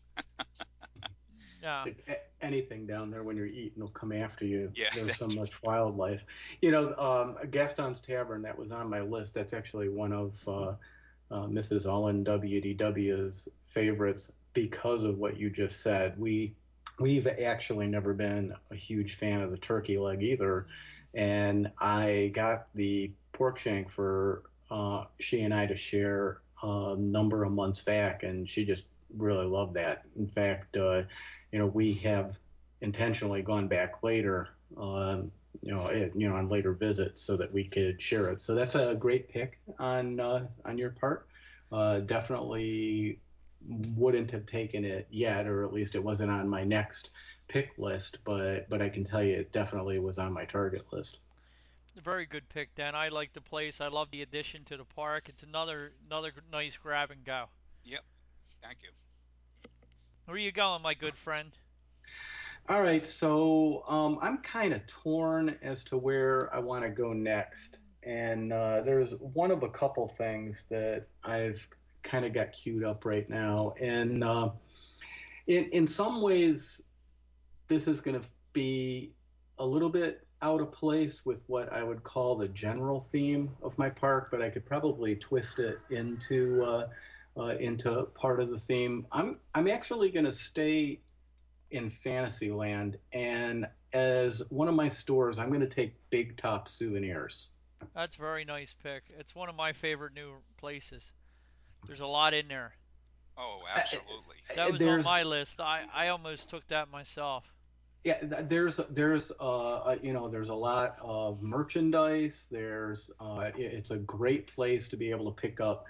Yeah. Anything down there when you're eating will come after you. Yeah, There's so that's much wildlife. You know, um, Gaston's Tavern, that was on my list. That's actually one of uh, uh, Missus Allen W D W's favorites because of what you just said. We we've actually never been a huge fan of the turkey leg either, and I got the pork shank for uh, she and I to share a number of months back, and she just really loved that. In fact, uh, you know, we have intentionally gone back later. Um, you know, it, you know, on later visits so that we could share it. So that's a great pick on uh, on your part. Uh, definitely wouldn't have taken it yet, or at least it wasn't on my next pick list. But but I can tell you, it definitely was on my target list. Very good pick, Dan. I like the place. I love the addition to the park. It's another another nice grab and go. yep. Thank you. Where are you going, my good friend? All right, so um, I'm kind of torn as to where I want to go next, and uh, there's one of a couple things that I've kind of got queued up right now, and uh, in in some ways, this is going to be a little bit out of place with what I would call the general theme of my park, but I could probably twist it into uh, uh, into part of the theme. I'm I'm actually going to stay in Fantasyland, and as one of my stores, I'm going to take Big Top Souvenirs. That's a very nice pick. It's one of my favorite new places. There's a lot in there. Oh, Uh, absolutely. That was on there's my list. I, I almost took that myself. yeah, there's there's uh uh, you know there's a lot of merchandise. There's uh it's a great place to be able to pick up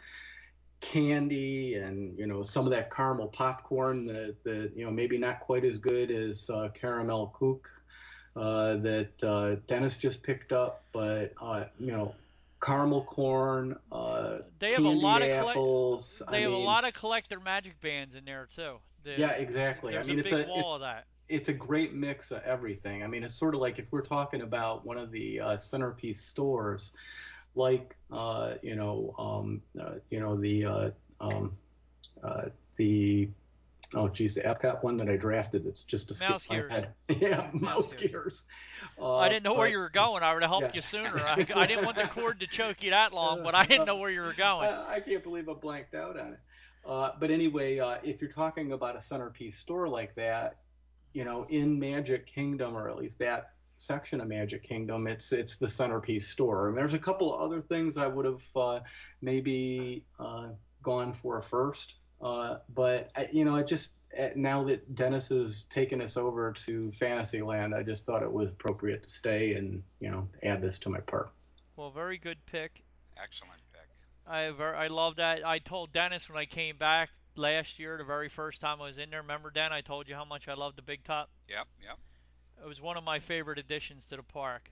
candy and you know some of that caramel popcorn that that you know maybe not quite as good as uh, caramel kook uh, that uh, Dennis just picked up, but uh, you know caramel corn, uh, They have a candied lot of collect. apples. I They have a mean, lot of collector magic bands in there too. yeah, The, exactly. I there's a mean, it's big a wall it's of that. it's a great mix of everything. I mean, it's sort of like if we're talking about one of the uh, centerpiece stores, like uh, you know, um, uh, you know the uh, um, uh, the oh geez, the Epcot one that I drafted that's just Mouse escaped my gears. head. Yeah, Mouse mouse gears. gears. I Uh, didn't know where but you were going. I would have helped yeah. you sooner. I, I didn't want the cord to choke you that long, uh, but I didn't know uh, where you were going. I, I can't believe I blanked out on it. Uh, but anyway, uh, if you're talking about a centerpiece store like that, you know, in Magic Kingdom, or at least that section of Magic Kingdom, it's it's the centerpiece store. And there's a couple of other things I would have uh, maybe uh, gone for first, uh, but I, you know, it just uh, now that Dennis has taken us over to Fantasyland, I just thought it was appropriate to stay and you know add this to my park. Well, very good pick. Excellent pick. I ver- I love that. I told Dennis when I came back last year, the very first time I was in there. Remember, Dan? I told you how much I loved the Big Top. Yep, yep. It was one of my favorite additions to the park.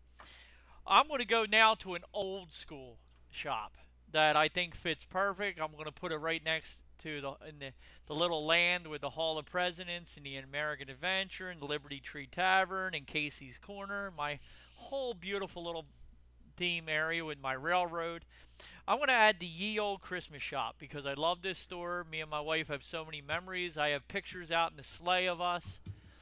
I'm going to go now to an old school shop that I think fits perfect. I'm going to put it right next to the in the, the little land with the Hall of Presidents and the American Adventure and the Liberty Tree Tavern and Casey's Corner. My whole beautiful little theme area with my railroad. I'm going to add the Ye Old Christmas Shop because I love this store. Me and my wife have so many memories. I have pictures out in the sleigh of us.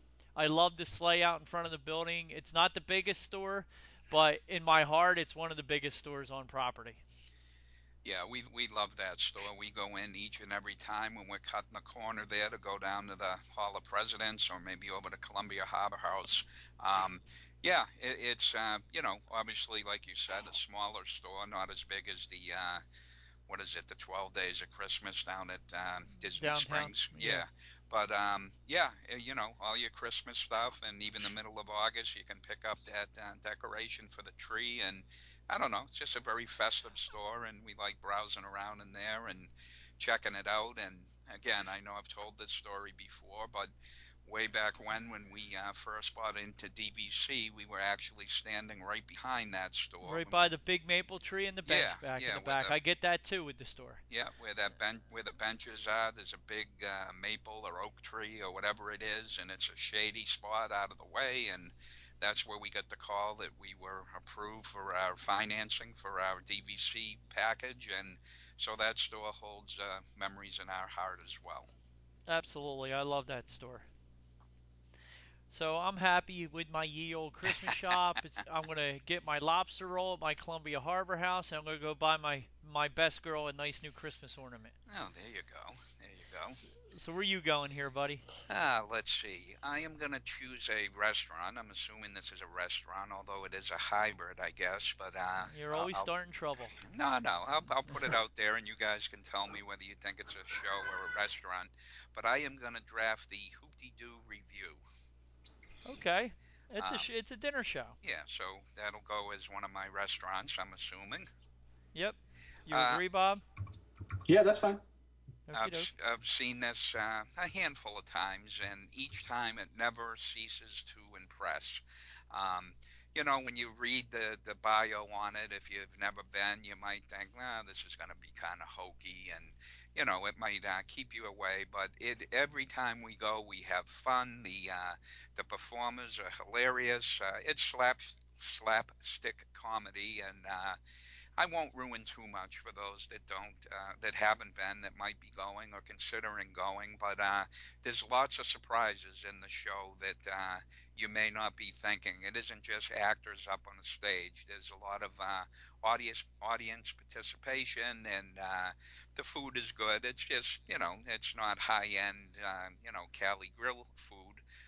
I love the sleigh out in front of the building. It's not the biggest store, but in my heart, it's one of the biggest stores on property. Yeah, we we love that store. We go in each and every time when we're cutting the corner there to go down to the Hall of Presidents or maybe over to Columbia Harbor House. Um, yeah, it, it's uh, you know obviously like you said a smaller store, not as big as the uh, what is it, the twelve Days of Christmas down at um, Disney Downtown. Springs. Yeah, Yeah. But um, yeah, uh, you know, all your Christmas stuff, and even the middle of August, you can pick up that uh, decoration for the tree. And I don't know, it's just a very festive store, and we like browsing around in there and checking it out. And again, I know I've told this story before, but way back when, when we uh, first bought into D V C, we were actually standing right behind that store. right When we, by the big maple tree and the yeah, bench back in yeah, the where back. the I get that too with the store. yeah, where that bench, where the benches are, there's a big uh, maple or oak tree or whatever it is, and it's a shady spot out of the way, and that's where we got the call that we were approved for our financing for our D V C package, and so that store holds uh, memories in our heart as well. Absolutely, I love that store. So I'm happy with my ye old Christmas shop. It's, I'm gonna get my lobster roll at my Columbia Harbor House, and I'm gonna go buy my my best girl a nice new Christmas ornament. Oh, there you go, there you go. So, so where you going here, buddy? Ah, let's see. I am going to choose a restaurant. I'm assuming this is a restaurant, although it is a hybrid, I guess. But uh, You're I'll, always I'll starting trouble. no, no. I'll, I'll put it out there, and you guys can tell me whether you think it's a show or a restaurant. But I am going to draft the Hoopty Doo review. Okay, it's a Um, sh- it's a dinner show. yeah, so that'll go as one of my restaurants, I'm assuming. Yep. You Uh, agree, Bob? Yeah, that's fine. Okie I've doke. I've seen this uh, a handful of times, and each time it never ceases to impress. Um, you know, when you read the the bio on it, if you've never been, you might think, "Well, this is going to be kind of hokey," and you know, it might uh, keep you away. But it every time we go, we have fun. The uh, the performers are hilarious. Uh, it's slap slapstick comedy, and uh, I won't ruin too much for those that don't, uh, that haven't been, that might be going or considering going. But uh, there's lots of surprises in the show that uh, you may not be thinking. It isn't just actors up on the stage. There's a lot of uh, audience audience participation, and uh, the food is good. It's just you know, it's not high end, uh, you know, Cali Grill food,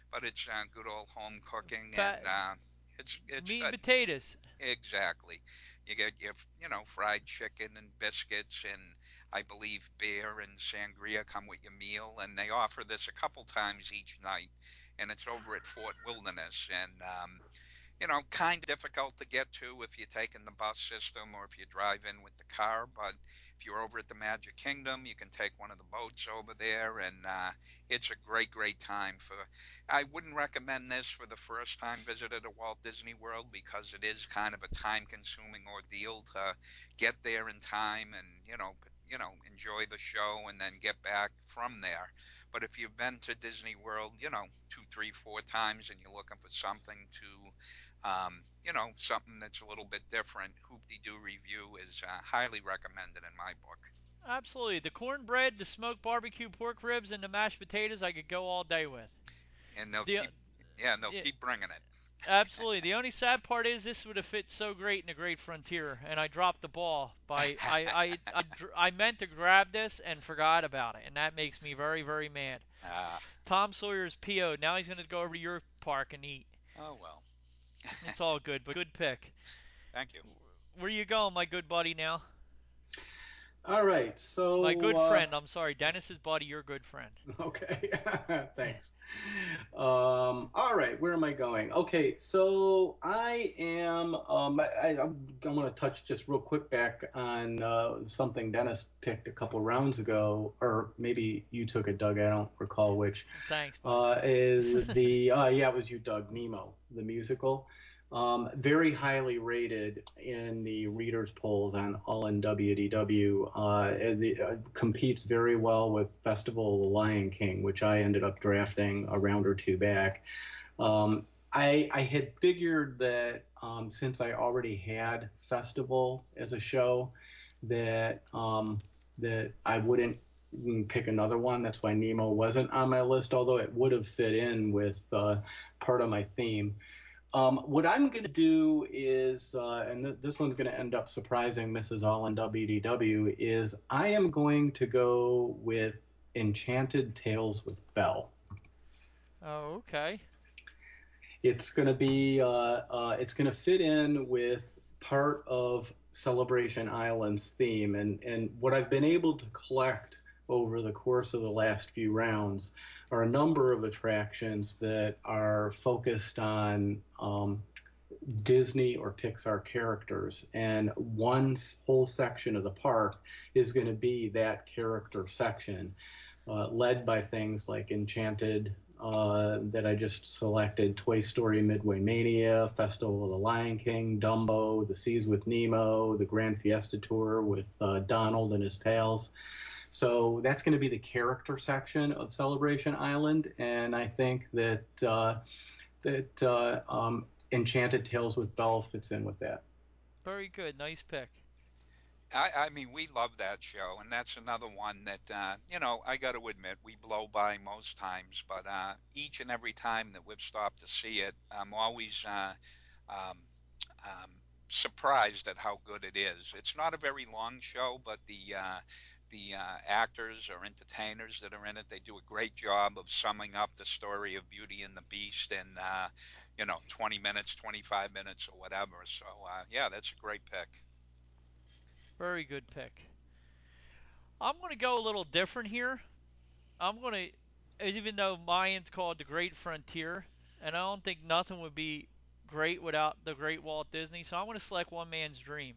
but it's uh, good old home cooking, and Fat uh, it's it's meat and good. potatoes. Exactly. You get your, you know, fried chicken and biscuits, and I believe beer and sangria come with your meal, and they offer this a couple times each night, and it's over at Fort Wilderness, and um, you know, kind of difficult to get to if you're taking the bus system or if you drive in with the car. But if you're over at the Magic Kingdom, you can take one of the boats over there, and uh, it's a great, great time. For I wouldn't recommend this for the first time visitor to Walt Disney World because it is kind of a time-consuming ordeal to get there in time and you know, you know, enjoy the show and then get back from there. But if you've been to Disney World, you know, two, three, four times and you're looking for something to um, you know, something that's a little bit different. Hoop-de-Doo Review is uh, highly recommended in my book. Absolutely. The cornbread, the smoked barbecue pork ribs, and the mashed potatoes I could go all day with. And they'll The keep, yeah, and they'll yeah, keep bringing it. absolutely. The only sad part is this would have fit so great in the Great Frontier, and I dropped the ball by I I I, dr- I meant to grab this and forgot about it, and that makes me very very mad. uh, Tom Sawyer's P O'd. Now he's going to go over to your park and eat. oh well. It's all good, but good pick. Thank you. Where you going, my good buddy? Now, All right, my so good uh, friend. I'm sorry, Dennis's buddy. Your good friend. okay, thanks. Um, all right, where am I going? Okay, so I am. Um, I, I, I'm going to touch just real quick back on uh, something Dennis picked a couple rounds ago, or maybe you took it, Doug. I don't recall which. Thanks, buddy. Uh, is the uh, yeah, it was you, Doug. Nemo, the musical. Um, very highly rated in the readers' polls on All in W D W. Uh, it uh, competes very well with Festival of the Lion King, which I ended up drafting a round or two back. Um, I, I had figured that um, since I already had Festival as a show, that um, that I wouldn't pick another one. That's why Nemo wasn't on my list, although it would have fit in with uh, part of my theme. Um, what I'm going to do is, uh, and th- this one's going to end up surprising Missus All in W D W, is I am going to go with Enchanted Tales with Belle. Oh, okay. It's going to be, uh, uh, it's going to fit in with part of Celebration Island's theme, and and what I've been able to collect over the course of the last few rounds are a number of attractions that are focused on um, Disney or Pixar characters, and one whole section of the park is going to be that character section, uh, led by things like Enchanted, uh, that I just selected, Toy Story Midway Mania, Festival of the Lion King, Dumbo, The Seas with Nemo, the Grand Fiesta Tour with uh, Donald and his pals. So that's going to be the character section of Celebration Island, and I think that uh, that uh, um, Enchanted Tales with Belle fits in with that. Very good. Nice pick. I, I mean, we love that show, and that's another one that, uh, you know, I got to admit, we blow by most times, but uh, each and every time that we've stopped to see it, I'm always uh, um, um, surprised at how good it is. It's not a very long show, but the uh, the uh, actors or entertainers that are in it, they do a great job of summing up the story of Beauty and the Beast in, uh, you know, twenty minutes, twenty-five minutes, or whatever. So, uh, yeah, that's a great pick. Very good pick. I'm going to go a little different here. I'm going to, even though mine's called The Great Frontier, and I don't think nothing would be great without the great Walt Disney, so I'm going to select One Man's Dream.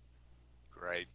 Great.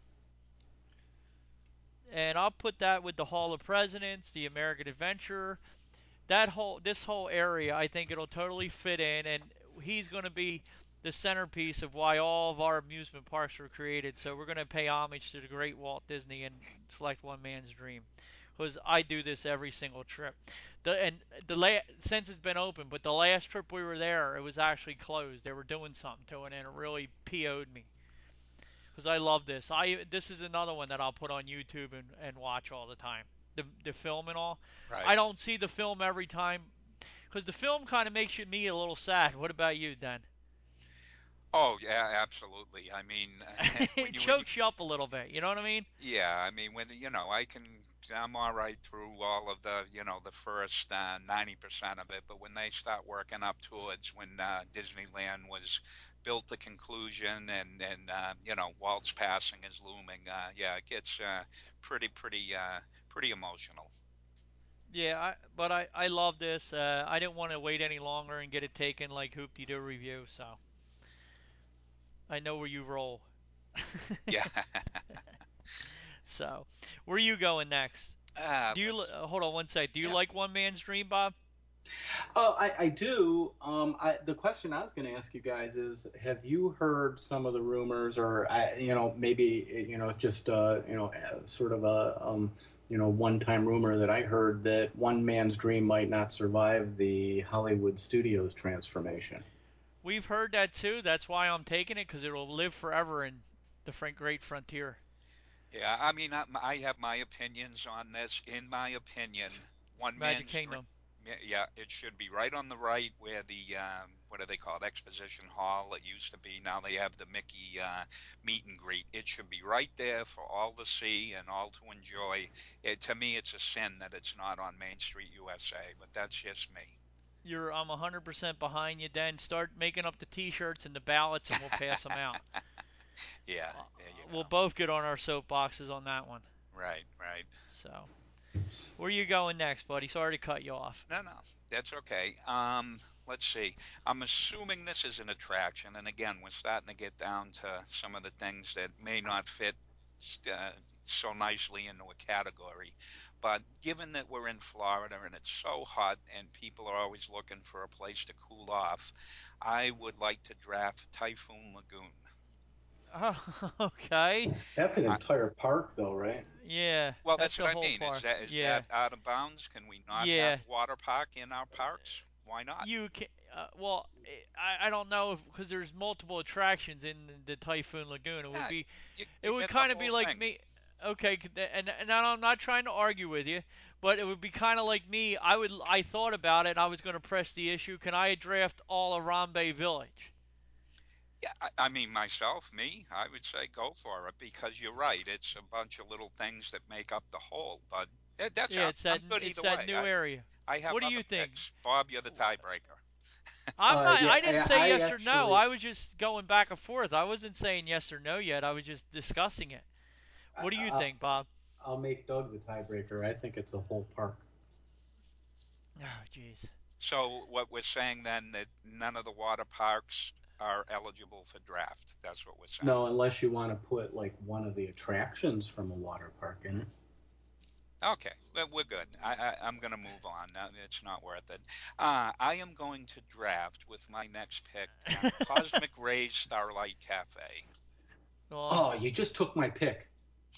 And I'll put that with the Hall of Presidents, the American Adventurer, that whole this whole area. I think it'll totally fit in, and he's going to be the centerpiece of why all of our amusement parks were created. So we're going to pay homage to the great Walt Disney and select One Man's Dream, because I do this every single trip. The and the la- since it's been open, but the last trip we were there, it was actually closed. They were doing something to it, and it really P O'd me because I love this. I This is another one that I'll put on YouTube and, and watch all the time. The the film and all. I Right. don't see the film every time because the film kind of makes you me a little sad. What about you, Dan? Oh, yeah, absolutely. I mean, when It you when you chokes you up a little bit. You know what I mean? yeah, I mean when you know, I can I'm all right through all of the, you know, the first uh, ninety percent of it. But when they start working up towards when uh, Disneyland was built to conclusion and, and uh, you know, Walt's passing is looming, uh, yeah, it gets uh, pretty, pretty, uh, pretty emotional. Yeah, I, but I I love this. Uh, I didn't want to wait any longer and get it taken like Hoop Doo review, so I know where you roll. Yeah. So, where are you going next? uh, Do you let's, uh, hold on one sec? Do you yeah. like One Man's Dream, Bob? Oh, I, I do. Um, I, the question I was going to ask you guys is: have you heard some of the rumors, or I, you know, maybe you know, just uh, you know, uh, sort of a um, you know, one-time rumor that I heard that One Man's Dream might not survive the Hollywood studios transformation. We've heard that too. That's why I'm taking it because it'll live forever in the Frank Great Frontier, Yeah, I mean, I, I have my opinions on this. In my opinion, one Magic man's dream. Kingdom. Yeah, it should be right on the right where the um, what are they called? Exposition Hall. It used to be. Now they have the Mickey uh, meet and greet. It should be right there for all to see and all to enjoy. It, to me, it's a sin that it's not on Main Street, U S A. But that's just me. You're I'm one hundred percent behind you. Then start making up the T-shirts and the ballots, and we'll pass them out. Yeah, Uh, there you we'll go. both get on our soapboxes on that one. Right, right. So, where are you going next, buddy? Sorry to cut you off. No, no, that's okay. Um, let's see. I'm assuming this is an attraction, and again, we're starting to get down to some of the things that may not fit uh, so nicely into a category. But given that we're in Florida and it's so hot and people are always looking for a place to cool off, I would like to draft Typhoon Lagoon. Oh, okay. That's an I, entire park, though, right? Yeah, well, that's that's what the I whole mean. Is park. that is Yeah, that out of bounds? Can we not have yeah. a water park in our parks? Why not? You can. Uh, well, I I don't know if because there's multiple attractions in the Typhoon Lagoon. It would Yeah, be you, it you would get the kind of be whole like thing. me. Okay, and and I'm not trying to argue with you, but it would be kind of like me. I would I thought about it. And I was going to press the issue. Can I draft all Arambe Village? Yeah, I, I mean, myself, me, I would say go for it because you're right. It's a bunch of little things that make up the whole. But that, that's Yeah, I'm, it's that I'm good it's either that way. new I area. I have What do other you think? picks. Bob, you're the tiebreaker. I'm Uh, not. yeah, I didn't I, say I yes or no. actually, I was just going back and forth. I wasn't saying yes or no yet. I was just discussing it. I, What do you I, think, Bob? I'll make Doug the tiebreaker. I think it's a whole park. Oh, jeez. So what we're saying then that none of the water parks are eligible for draft. That's what we're saying. No, unless you want to put like one of the attractions from a water park in it. Okay, well, we're good. I, I, I'm going to move on. Uh, It's not worth it. Uh, I am going to draft with my next pick uh, Cosmic Rays Starlight Cafe. Oh, Oh, you just took my pick.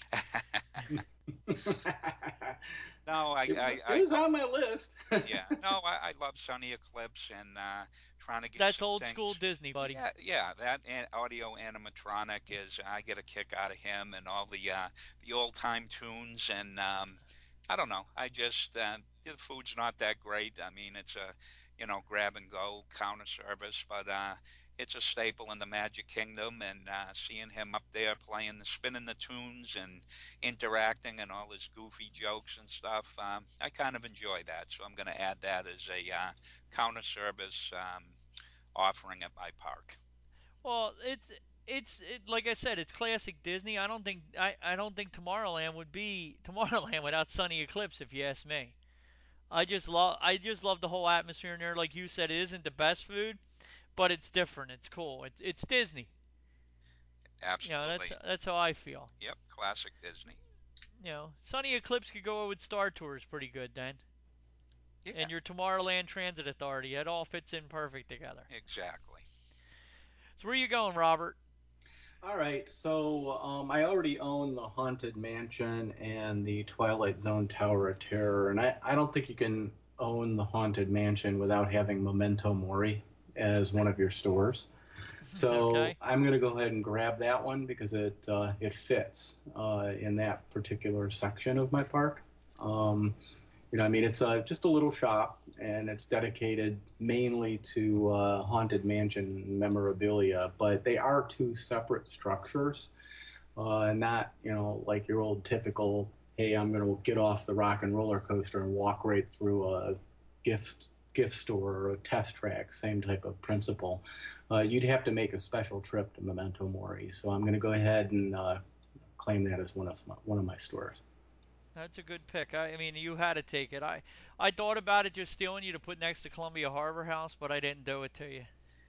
it, No, I, was, I, it I was love, on my list. yeah, no, I, I love Sunny Eclipse and uh, trying to get that's some old school things. Disney, buddy. Yeah, yeah, that an audio animatronic is, I get a kick out of him and all the uh, the old time tunes. And um, I don't know, I just, uh, the food's not that great. I mean, it's a, you know, grab and go counter service, but uh, it's a staple in the Magic Kingdom. And uh, seeing him up there playing the spinning the tunes and interacting and all his goofy jokes and stuff. Um, I kind of enjoy that, so I'm going to add that as a uh, counter service um, offering at my park. Well, it's it's it, like I said, it's classic Disney. I don't think I, I don't think Tomorrowland would be Tomorrowland without Sunny Eclipse, if you ask me. I just love I just love the whole atmosphere in there. Like you said, it isn't the best food, but it's different. It's cool. It's it's Disney. You know, that's Absolutely. that's how I feel. Yep, classic Disney. You know, Sunny Eclipse could go with Star Tours pretty good then. Yeah, And your Tomorrowland Transit Authority, it all fits in perfect together. exactly. So where you going, Robert? All right, so um, I already own the Haunted Mansion and the Twilight Zone Tower of Terror, and I, I don't think you can own the Haunted Mansion without having Memento Mori as one of your stores. So Okay. I'm going to go ahead and grab that one because it uh, it fits uh, in that particular section of my park. Um, you know, I mean, it's uh, just a little shop, and it's dedicated mainly to uh, Haunted Mansion memorabilia. But they are two separate structures, uh, not you know like your old typical. hey, I'm going to get off the rock and roller coaster and walk right through a gift gift store or a test track, same type of principle. Uh, you'd have to make a special trip to Memento Mori. So I'm going to go ahead and uh, claim that as one of my, one of my stores. That's a good pick. I, I mean, you had to take it. I I thought about it just stealing you to put next to Columbia Harbor House, but I didn't do it to you.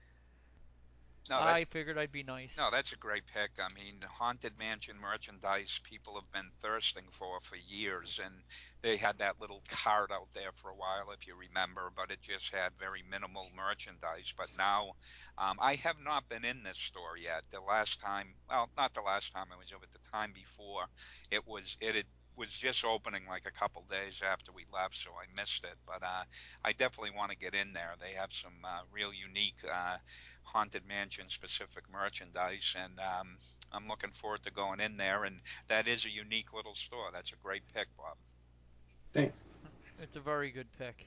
No, that I figured I'd be nice. No, that's a great pick. I mean, Haunted Mansion merchandise people have been thirsting for for years, and they had that little cart out there for a while, if you remember, but it just had very minimal merchandise. But now, um, I have not been in this store yet. The last time, well, not the last time I was over, the time before, it was it had was just opening like a couple days after we left, so I missed it. But uh, I definitely want to get in there. They have some uh, real unique uh, Haunted Mansion specific merchandise, and um, I'm looking forward to going in there. And that is a unique little store. That's a great pick, Bob. Thanks. It's a very good pick.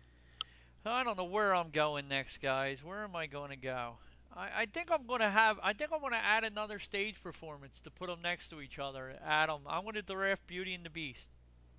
I don't know where I'm going next, guys. Where am I going to go? I, I think I'm going to have. I think I'm going to add another stage performance to put them next to each other. Adam, I'm going to draft Beauty and the Beast.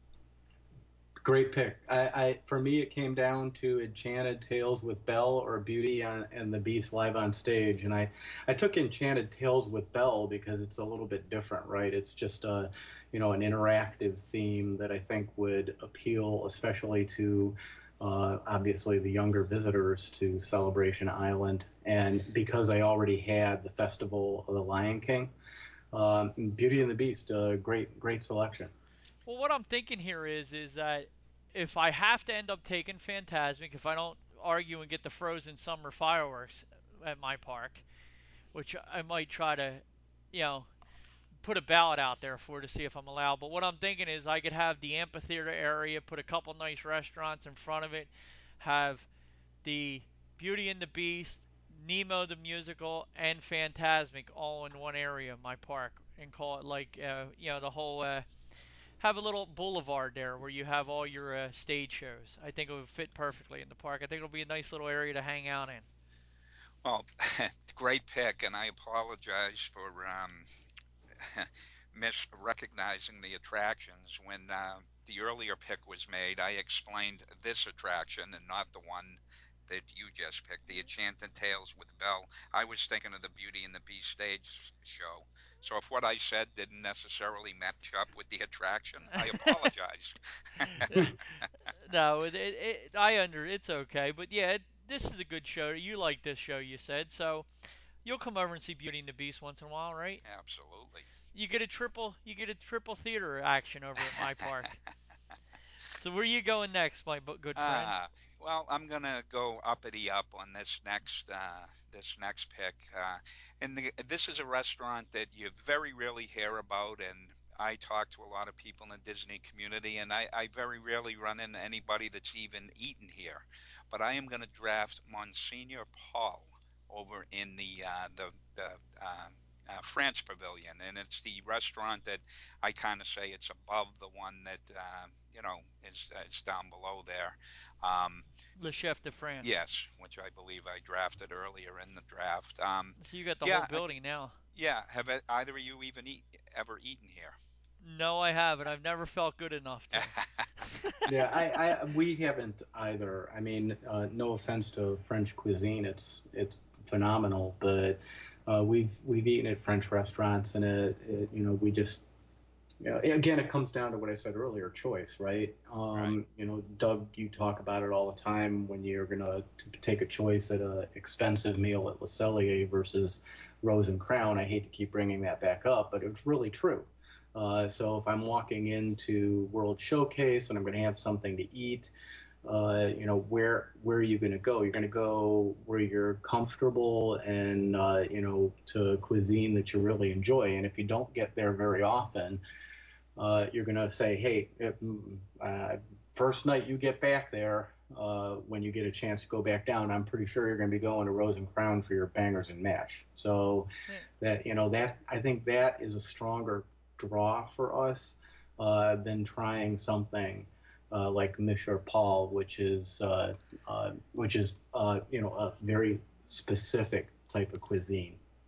Great pick. I, I for me it came down to Enchanted Tales with Belle or Beauty on, and the Beast live on stage, and I I took Enchanted Tales with Belle because it's a little bit different, right? It's just a you know an interactive theme that I think would appeal especially to uh, obviously the younger visitors to Celebration Island, and because I already had the Festival of the Lion King, um, Beauty and the Beast, uh, great great selection. Well, what I'm thinking here is is that if I have to end up taking Phantasmic, if I don't argue and get the Frozen Summer fireworks at my park, which I might try to, you know, put a ballot out there for to see if I'm allowed. But what I'm thinking is I could have the amphitheater area, put a couple nice restaurants in front of it, have the Beauty and the Beast, Nemo the musical, and Phantasmic all in one area of my park, and call it like uh, you know the whole. Uh, have a little boulevard there where you have all your uh, stage shows. I think it would fit perfectly in the park. I think it'll be a nice little area to hang out in. Well, great pick, and I apologize for um, misrecognizing the attractions. When uh, the earlier pick was made, I explained this attraction and not the one that you just picked, the Enchanted Tales with Belle. I was thinking of the Beauty and the Beast stage show. So if what I said didn't necessarily match up with the attraction, I apologize. no, it, it, it, I under it's okay, but yeah, it, this is a good show. You like this show, you said, so you'll come over and see Beauty and the Beast once in a while, right? Absolutely. You get a triple, you get a triple theater action over at my park. So where are you going next, my good friend? Ah, well, I'm gonna go uppity up on this next uh, this next pick, uh, and the, this is a restaurant that you very rarely hear about, and I talk to a lot of people in the Disney community, and I, I very rarely run into anybody that's even eaten here. But I am gonna draft Monsignor Paul over in the uh, the the uh, uh, France Pavilion, and it's the restaurant that I kind of say it's above the one that uh, you know is uh, is down below there. Um, Le Chef de France. yes, which I believe I drafted earlier in the draft. Um, So you got the whole yeah, uh, building now. yeah. Have e- either of you even eat, ever eaten here? No, I haven't. I've never felt good enough to. Yeah, I, I we haven't either. I mean, uh, no offense to French cuisine, it's it's phenomenal, but uh, we've we've eaten at French restaurants, and it, it you know we just you know, again it comes down to what I said earlier, choice, right? Right. Um, you know, Doug, you talk about it all the time when you're gonna t- take a choice at a expensive meal at Le Cellier versus Rose and Crown. I hate to keep bringing that back up, but it's really true. Uh, so if I'm walking into World Showcase and I'm going to have something to eat, uh, you know, where where are you going to go? You're going to go where you're comfortable and uh, you know to cuisine that you really enjoy. And if you don't get there very often, uh, you're going to say, hey, it, mm, uh, first night you get back there, uh, when you get a chance to go back down, I'm pretty sure you're going to be going to Rose and Crown for your bangers and mash. So Yeah. that you know that I think that is a stronger draw for us uh, than trying something uh, like Monsieur Paul, which is uh, uh, which is uh, you know a very specific type of cuisine.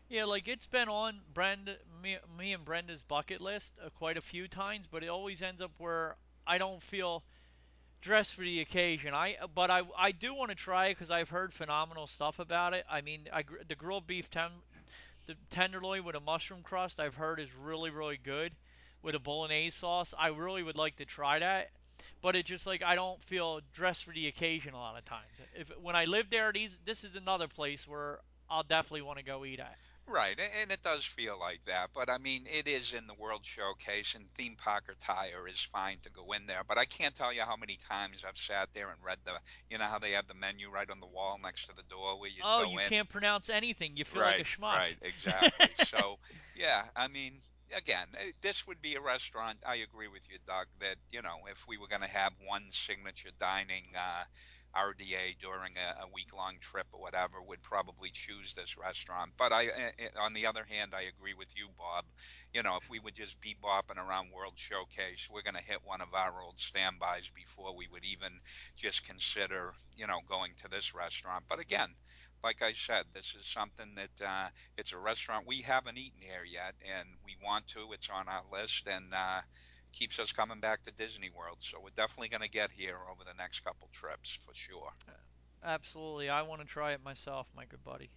Yeah, like it's been on Brenda, me, me and Brenda's bucket list uh, quite a few times, but it always ends up where I don't feel dressed for the occasion. I but I I do want to try it because I've heard phenomenal stuff about it. I mean, I, the grilled beef tem, the tenderloin with a mushroom crust I've heard is really really good with a bolognese sauce. I really would like to try that. But it's just like I don't feel dressed for the occasion a lot of times. If when I live there, these this is another place where I'll definitely want to go eat at. Right, a- and it does feel like that. But I mean, it is in the World Showcase, and theme park attire is fine to go in there. But I can't tell you how many times I've sat there and read the, you know, how they have the menu right on the wall next to the door where you'd Oh, go you in. can't pronounce anything. You feel like a Right, schmuck. right, exactly. So, yeah, I mean, again, eh, this would be a restaurant. I agree with you, Doug, that, you know, if we were going to have one signature dining uh, R D A during a, a week long trip or whatever, would probably choose this restaurant. But I, eh, eh, on the other hand, I agree with you, Bob. You know, if we would just be bopping around World Showcase, we're going to hit one of our old standbys before we would even just consider, you know, going to this restaurant. But again, like I said, this is something that uh, it's a restaurant we haven't eaten here yet, and we want to. It's on our list, and uh, keeps us coming back to Disney World. So we're definitely going to get here over the next couple trips for sure. Absolutely. I want to try it myself, my good buddy.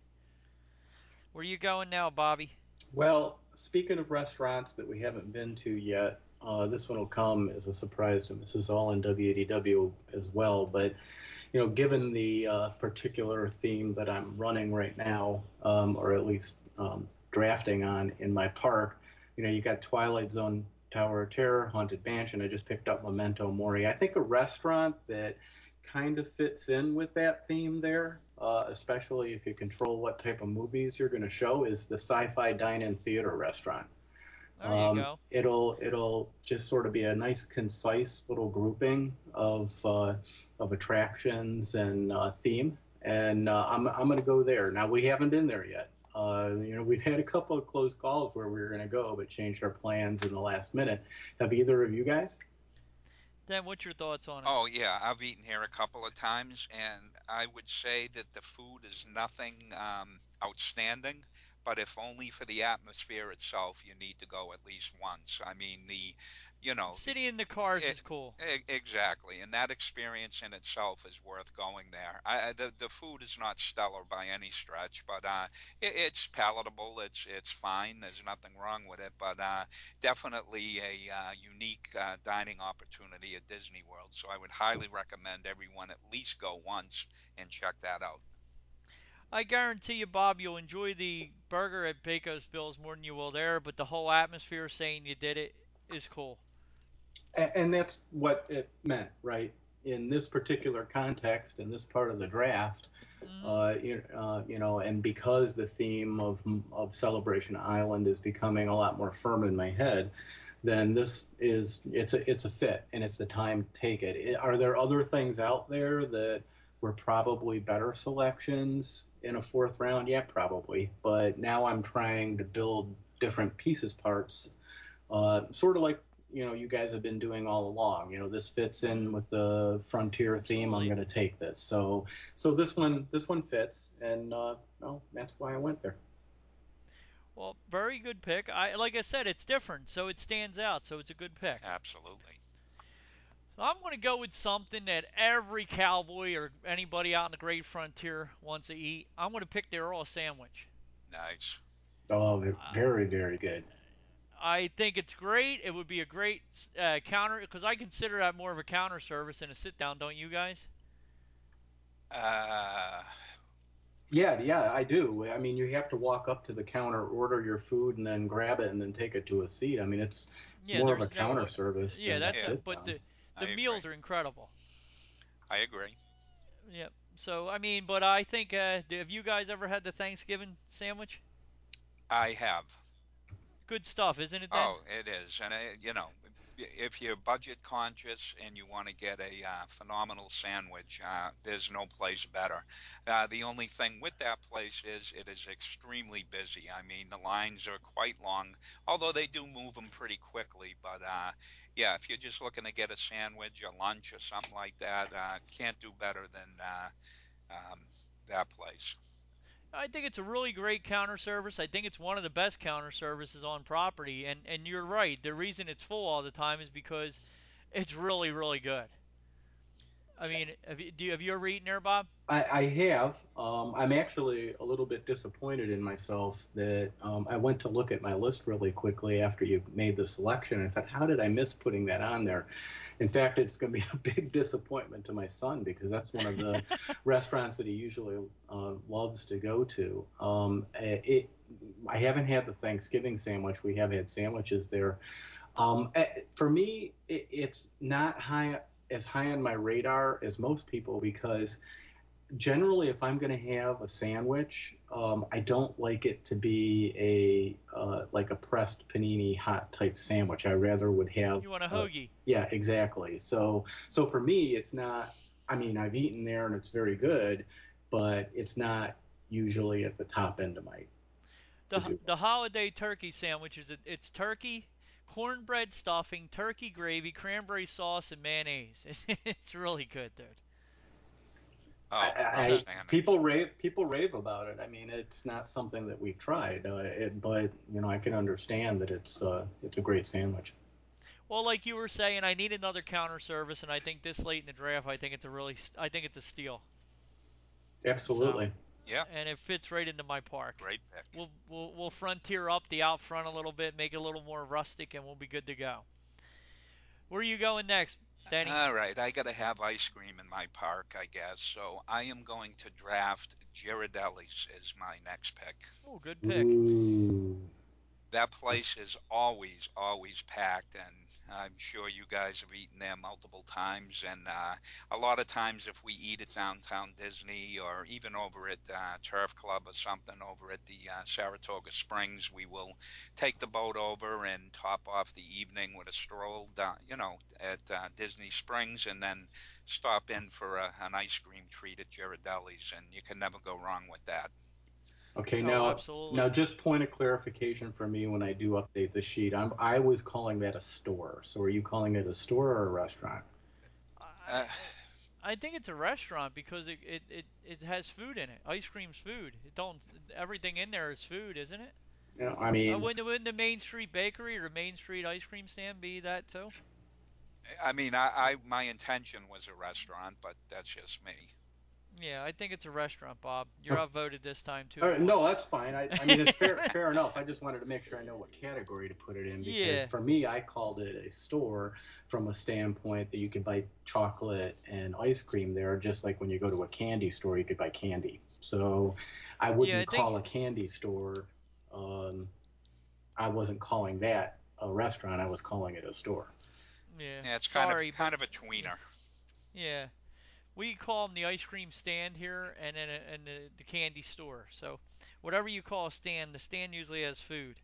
Where you going now, Bobby? Well, speaking of restaurants that we haven't been to yet, uh, this one will come as a surprise to Missus All in W D W as well. But you know, given the uh, particular theme that I'm running right now, um, or at least um, drafting on in my park, you know, you got Twilight Zone, Tower of Terror, Haunted Mansion. I just picked up Memento Mori. I think a restaurant that kind of fits in with that theme there, uh, especially if you control what type of movies you're going to show, is the Sci-Fi Dine-In Theater restaurant. There you Um, go. it'll it'll just sort of be a nice, concise little grouping of uh, of attractions and uh, theme, and uh, I'm I'm going to go there. Now we haven't been there yet. Uh, you know, we've had a couple of close calls where we were going to go, but changed our plans in the last minute. Have either of you guys? Dan, what's your thoughts on it? Oh yeah, I've eaten here a couple of times, and I would say that the food is nothing um, outstanding. But if only for the atmosphere itself, you need to go at least once. I mean, the, you know, the, City in the Cars e- is cool. e- exactly, and that experience in itself is worth going there. I, I- the the food is not stellar by any stretch, but uh, it, it's palatable. It's it's fine. There's nothing wrong with it, but uh, definitely a uh, unique uh, dining opportunity at Disney World. So I would highly recommend everyone at least go once and check that out. I guarantee you, Bob, you'll enjoy the burger at Baco's Bills more than you will there, but the whole atmosphere saying you did it is cool. And that's what it meant, right? In this particular context, in this part of the draft, Mm-hmm. uh, you, uh, you know, and because the theme of of Celebration Island is becoming a lot more firm in my head, then this is it's a it's a fit, and it's the time to take it. Are there other things out there that were probably better selections in a fourth round? Yeah, probably. But now I'm trying to build different pieces parts, uh, sort of like you know you guys have been doing all along. You know, this fits in Mm-hmm. with the frontier theme. I'm Absolutely. going to take this. So so this one this one fits, and uh, well, that's why I went there. Well, very good pick. I like I said, it's different, so it stands out. So it's a good pick. Absolutely. So I'm going to go with something that every cowboy or anybody out in the Great Frontier wants to eat. I'm going to pick the Earl sandwich. Nice. Oh, Uh, very very good. I think it's great. It would be a great uh, counter because I consider that more of a counter service than a sit down. Don't you guys? Uh, Yeah, yeah, I do. I mean, you have to walk up to the counter, order your food, and then grab it, and then take it to a seat. I mean, it's it's Yeah, more of a there's counter no. service Yeah, than a that's yeah, a. sit But down. the I the meals agree. are incredible. I agree. Yep. So I mean, but I think uh, have you guys ever had the Thanksgiving sandwich? I have. Good stuff, isn't it? Then. Oh, it is. And, uh, you know, if you're budget conscious and you want to get a uh, phenomenal sandwich, uh, there's no place better. Uh, the only thing with that place is it is extremely busy. I mean, the lines are quite long, although they do move them pretty quickly. But uh, yeah, if you're just looking to get a sandwich, a lunch, or something like that, uh, can't do better than uh, um, that place. I think it's a really great counter service. I think it's one of the best counter services on property. And and you're right. The reason it's full all the time is because it's really really good. I mean, have you, do you, have you ever eaten there, Bob? I, I have. Um, I'm actually a little bit disappointed in myself that um, I went to look at my list really quickly after you made the selection. And I thought, how did I miss putting that on there? In fact, it's going to be a big disappointment to my son because that's one of the restaurants that he usually uh, loves to go to. Um, it, I haven't had the Thanksgiving sandwich. We have had sandwiches there. Um, eh, for me, it, it's not high as high on my radar as most people because generally, if I'm going to have a sandwich, um, I don't like it to be a uh, like a pressed panini hot type sandwich. I rather would have, You want a uh, hoagie? yeah, exactly. So, so for me, it's not. I mean, I've eaten there and it's very good, but it's not usually at the top end of my to The do the list. holiday turkey sandwich is it, it's turkey, cornbread stuffing, turkey gravy, cranberry sauce, and mayonnaise. It's really good, dude. I, Oh, So I outstanding. people rave people rave about it. I mean, it's not something that we've tried, uh, it, but you know, I can understand that it's uh, it's a great sandwich. well, like you were saying, I need another counter service, and I think this late in the draft, I think it's a really I think it's a steal. So, Absolutely. Yeah, and it fits right into my park. great pick. We'll we'll we'll frontier up the out front a little bit, make it a little more rustic, and we'll be good to go. Where are you going next, Denny? All right, I got to have ice cream in my park, I guess. So I am going to draft Ghirardelli's as my next pick. Oh, good pick. Ooh. That That's place is always, always packed, and I'm sure you guys have eaten there multiple times. And uh, a lot of times, if we eat at Downtown Disney or even over at uh, Turf Club or something over at the uh, Saratoga Springs, we will take the boat over and top off the evening with a stroll down, you know, at uh, Disney Springs, and then stop in for a, an ice cream treat at Ghirardelli's, and you can never go wrong with that. okay. Oh, Now, now, absolutely. just point of clarification for me when I do update the sheet. I'm I was calling that a store. So, are you calling it a store or a restaurant? I Uh, I think it's a restaurant because it, it, it, it has food in it. Ice cream's food. It don't everything in there is food, isn't it? You know, I Uh, mean, wouldn't, wouldn't the Main Street Bakery or Main Street Ice Cream Stand be that too? I mean, I, I my intention was a restaurant, but that's just me. Yeah, I think it's a restaurant, Bob. You're okay. outvoted this time two All to right, one. no, that's fine. I, I mean, it's fair, fair enough. I just wanted to make sure I know what category to put it in because Yeah, for me, I called it a store from a standpoint that you could buy chocolate and ice cream there, just like when you go to a candy store, you could buy candy. So I yeah. wouldn't I call think a candy store. Um, I wasn't calling that a restaurant. I was calling it a store. yeah. Yeah, it's kind of Sorry, but kind of a yeah, tweener. yeah. We call them the ice cream stand here, and then and the, the candy store. So whatever you call a stand, the stand usually has food.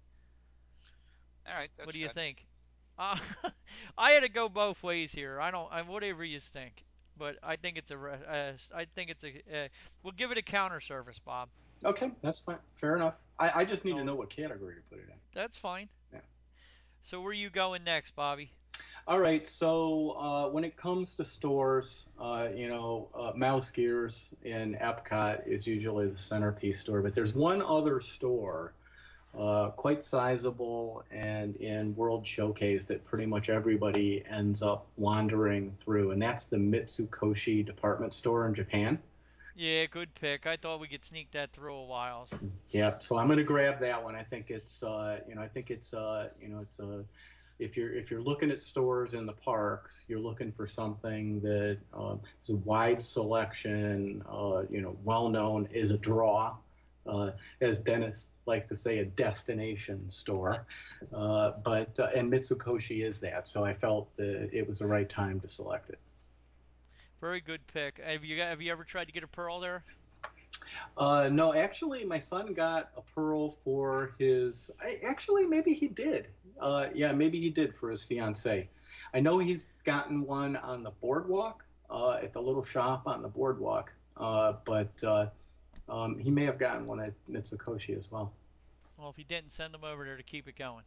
All right, What that's do you good. think? Uh, I had to go both ways here. I don't. I, whatever you think, but I think it's a. Uh, I think it's a. Uh, we'll give it a counter service, Bob. Okay, that's fine. Fair enough. I, I just need to Oh, know what category to put it in. that's fine. Yeah. So where are you going next, Bobby? All right. So uh, when it comes to stores, uh, you know, uh, Mouse Gears in Epcot is usually the centerpiece store, but there's one other store, uh, quite sizable and in World Showcase that pretty much everybody ends up wandering through, and that's the Mitsukoshi department store in Japan. Yeah, good pick. I thought we could sneak that through a whiles. Yeah, so I'm going to grab that one. I think it's, uh, you know, I think it's, uh, you know, it's a if you're if you're looking at stores in the parks, you're looking for something that uh, is a wide selection, uh, you know, well known, is a draw, uh, as Dennis likes to say, a destination store. Uh, but uh, and Mitsukoshi is that, so I felt that it was the right time to select it. Very good pick. Have you have you ever tried to get a pearl there? Uh, no, actually, my son got a pearl for his. I, actually, maybe he did. Uh, yeah, maybe he did for his fiance. I know he's gotten one on the boardwalk, uh, at the little shop on the boardwalk. Uh, but uh, um, he may have gotten one at Mitsukoshi as well. Well, if you didn't, send them over there to keep it going.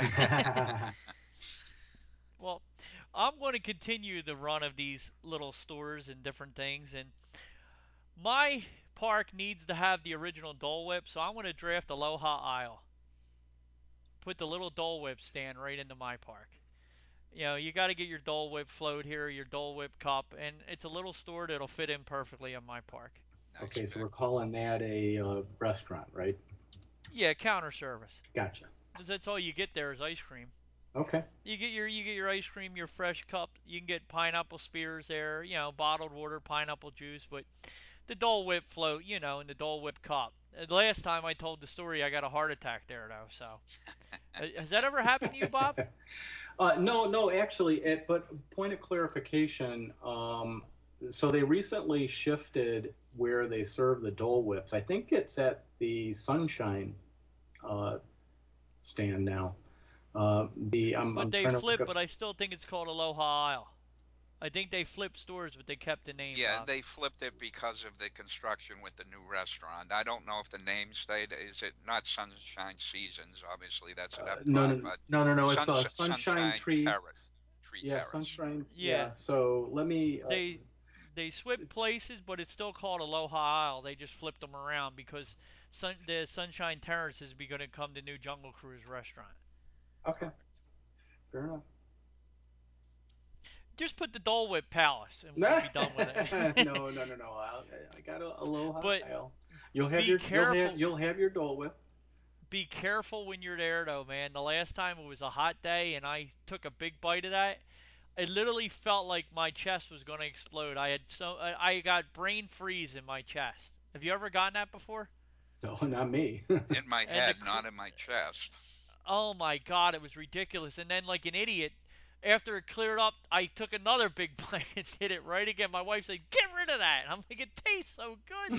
Well, I'm going to continue the run of these little stores and different things, and my park needs to have the original Dole Whip, so I'm going to draft Aloha Isle. Put the little Dole Whip stand right into my park. You know, you got to get your Dole Whip float here, your Dole Whip cup, and it's a little store that'll fit in perfectly in my park. Nice Okay, so pick. we're calling that a uh, restaurant, right? Yeah, counter service. Gotcha. Because that's all you get there is ice cream. Okay. You get your you get your ice cream, your fresh cup. You can get pineapple spears there, you know, bottled water, pineapple juice, but the Dole Whip float, you know, and the Dole Whip cup. The last time I told the story, I got a heart attack there though. So, uh, has that ever happened to you, Bob? Uh, no, no, actually, it, but point of clarification. Um, so they recently shifted where they serve the Dole Whips. I think it's at the Sunshine uh, stand now. Uh, the I'm, But I'm they trying to look flipped, up. but I still think it's called Aloha Isle. I think they flipped stores, but they kept the name, Yeah, Bob. they flipped it because of the construction with the new restaurant. I don't know if the name stayed. Is it not Sunshine Seasons? Obviously, that's at Uh, no, Epcot, no, but no, no, no. It's Suns uh, Sunshine Sunshine Tree. Terrace, Tree Yeah, Terrace. Sunshine. Yeah, Yeah. So let me. Uh, they they swapped places, but it's still called Aloha Isle. They just flipped them around because Sun, the Sunshine Terrace is going to come to new Jungle Cruise restaurant. okay, Perfect. fair enough. Just put the Dole Whip Palace, and we'll no, be done with it. no, no, no. I'll, I got a Aloha But Isle. You'll have be your you'll have careful. you'll have your Dole Whip. Be careful when you're there, though, man. The last time it was a hot day, and I took a big bite of that. It literally felt like my chest was going to explode. I had so I I got brain freeze in my chest. Have you ever gotten that before? No, not me. In my And the head, not in my chest. oh my god, it was ridiculous. And then like an idiot, after it cleared up, I took another big bite and did it right again. My wife said, "Get rid of that." And I'm like, "It tastes so good."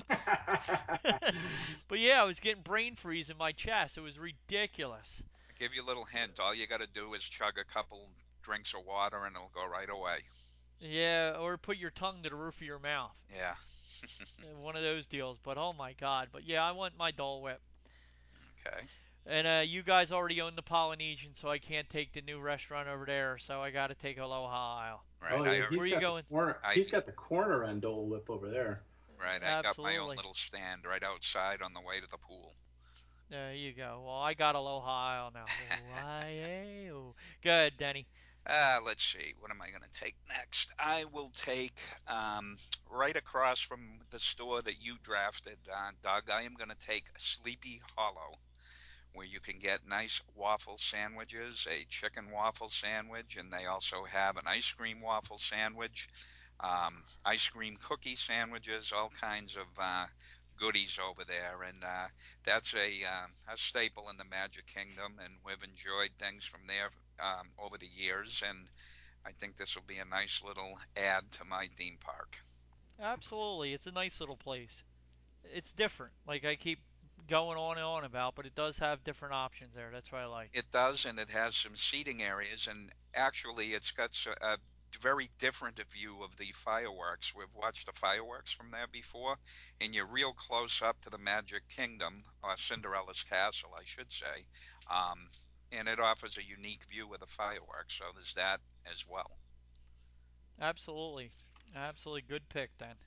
But yeah, I was getting brain freeze in my chest. It was ridiculous. I give you a little hint. All you got to do is chug a couple drinks of water, and it'll go right away. Yeah, or put your tongue to the roof of your mouth. Yeah. Uh, One of those deals. But oh my god. But yeah, I want my Dole Whip. Okay. And uh, you guys already own the Polynesian, so I can't take the new restaurant over there. So I got to take Aloha Isle. Oh Right. I yeah, already- he's Where are you got the going? corner. I He's got the corner on Dole Whip over there. right. I got my own Absolutely. little stand right outside on the way to the pool. There you go. Well, I got Aloha Isle now. Hawaii. Good, Denny. Uh, let's see. What am I going to take next? I will take um, right across from the store that you drafted, uh, Doug. I am going to take Sleepy Hollow, where you can get nice waffle sandwiches, a chicken waffle sandwich, and they also have an ice cream waffle sandwich, um, ice cream cookie sandwiches, all kinds of uh, goodies over there. And uh, that's a, uh, a staple in the Magic Kingdom, and we've enjoyed things from there um, over the years. And I think this will be a nice little add to my theme park. Absolutely. It's a nice little place. It's different. Like I keep going on and on about, but it does have different options there. That's what I like. It does, and it has some seating areas, and actually, it's got a very different view of the fireworks. We've watched the fireworks from there before, and you're real close up to the Magic Kingdom, or Cinderella's castle, I should say, um, and it offers a unique view of the fireworks. So there's that as well. Absolutely. Absolutely good pick then.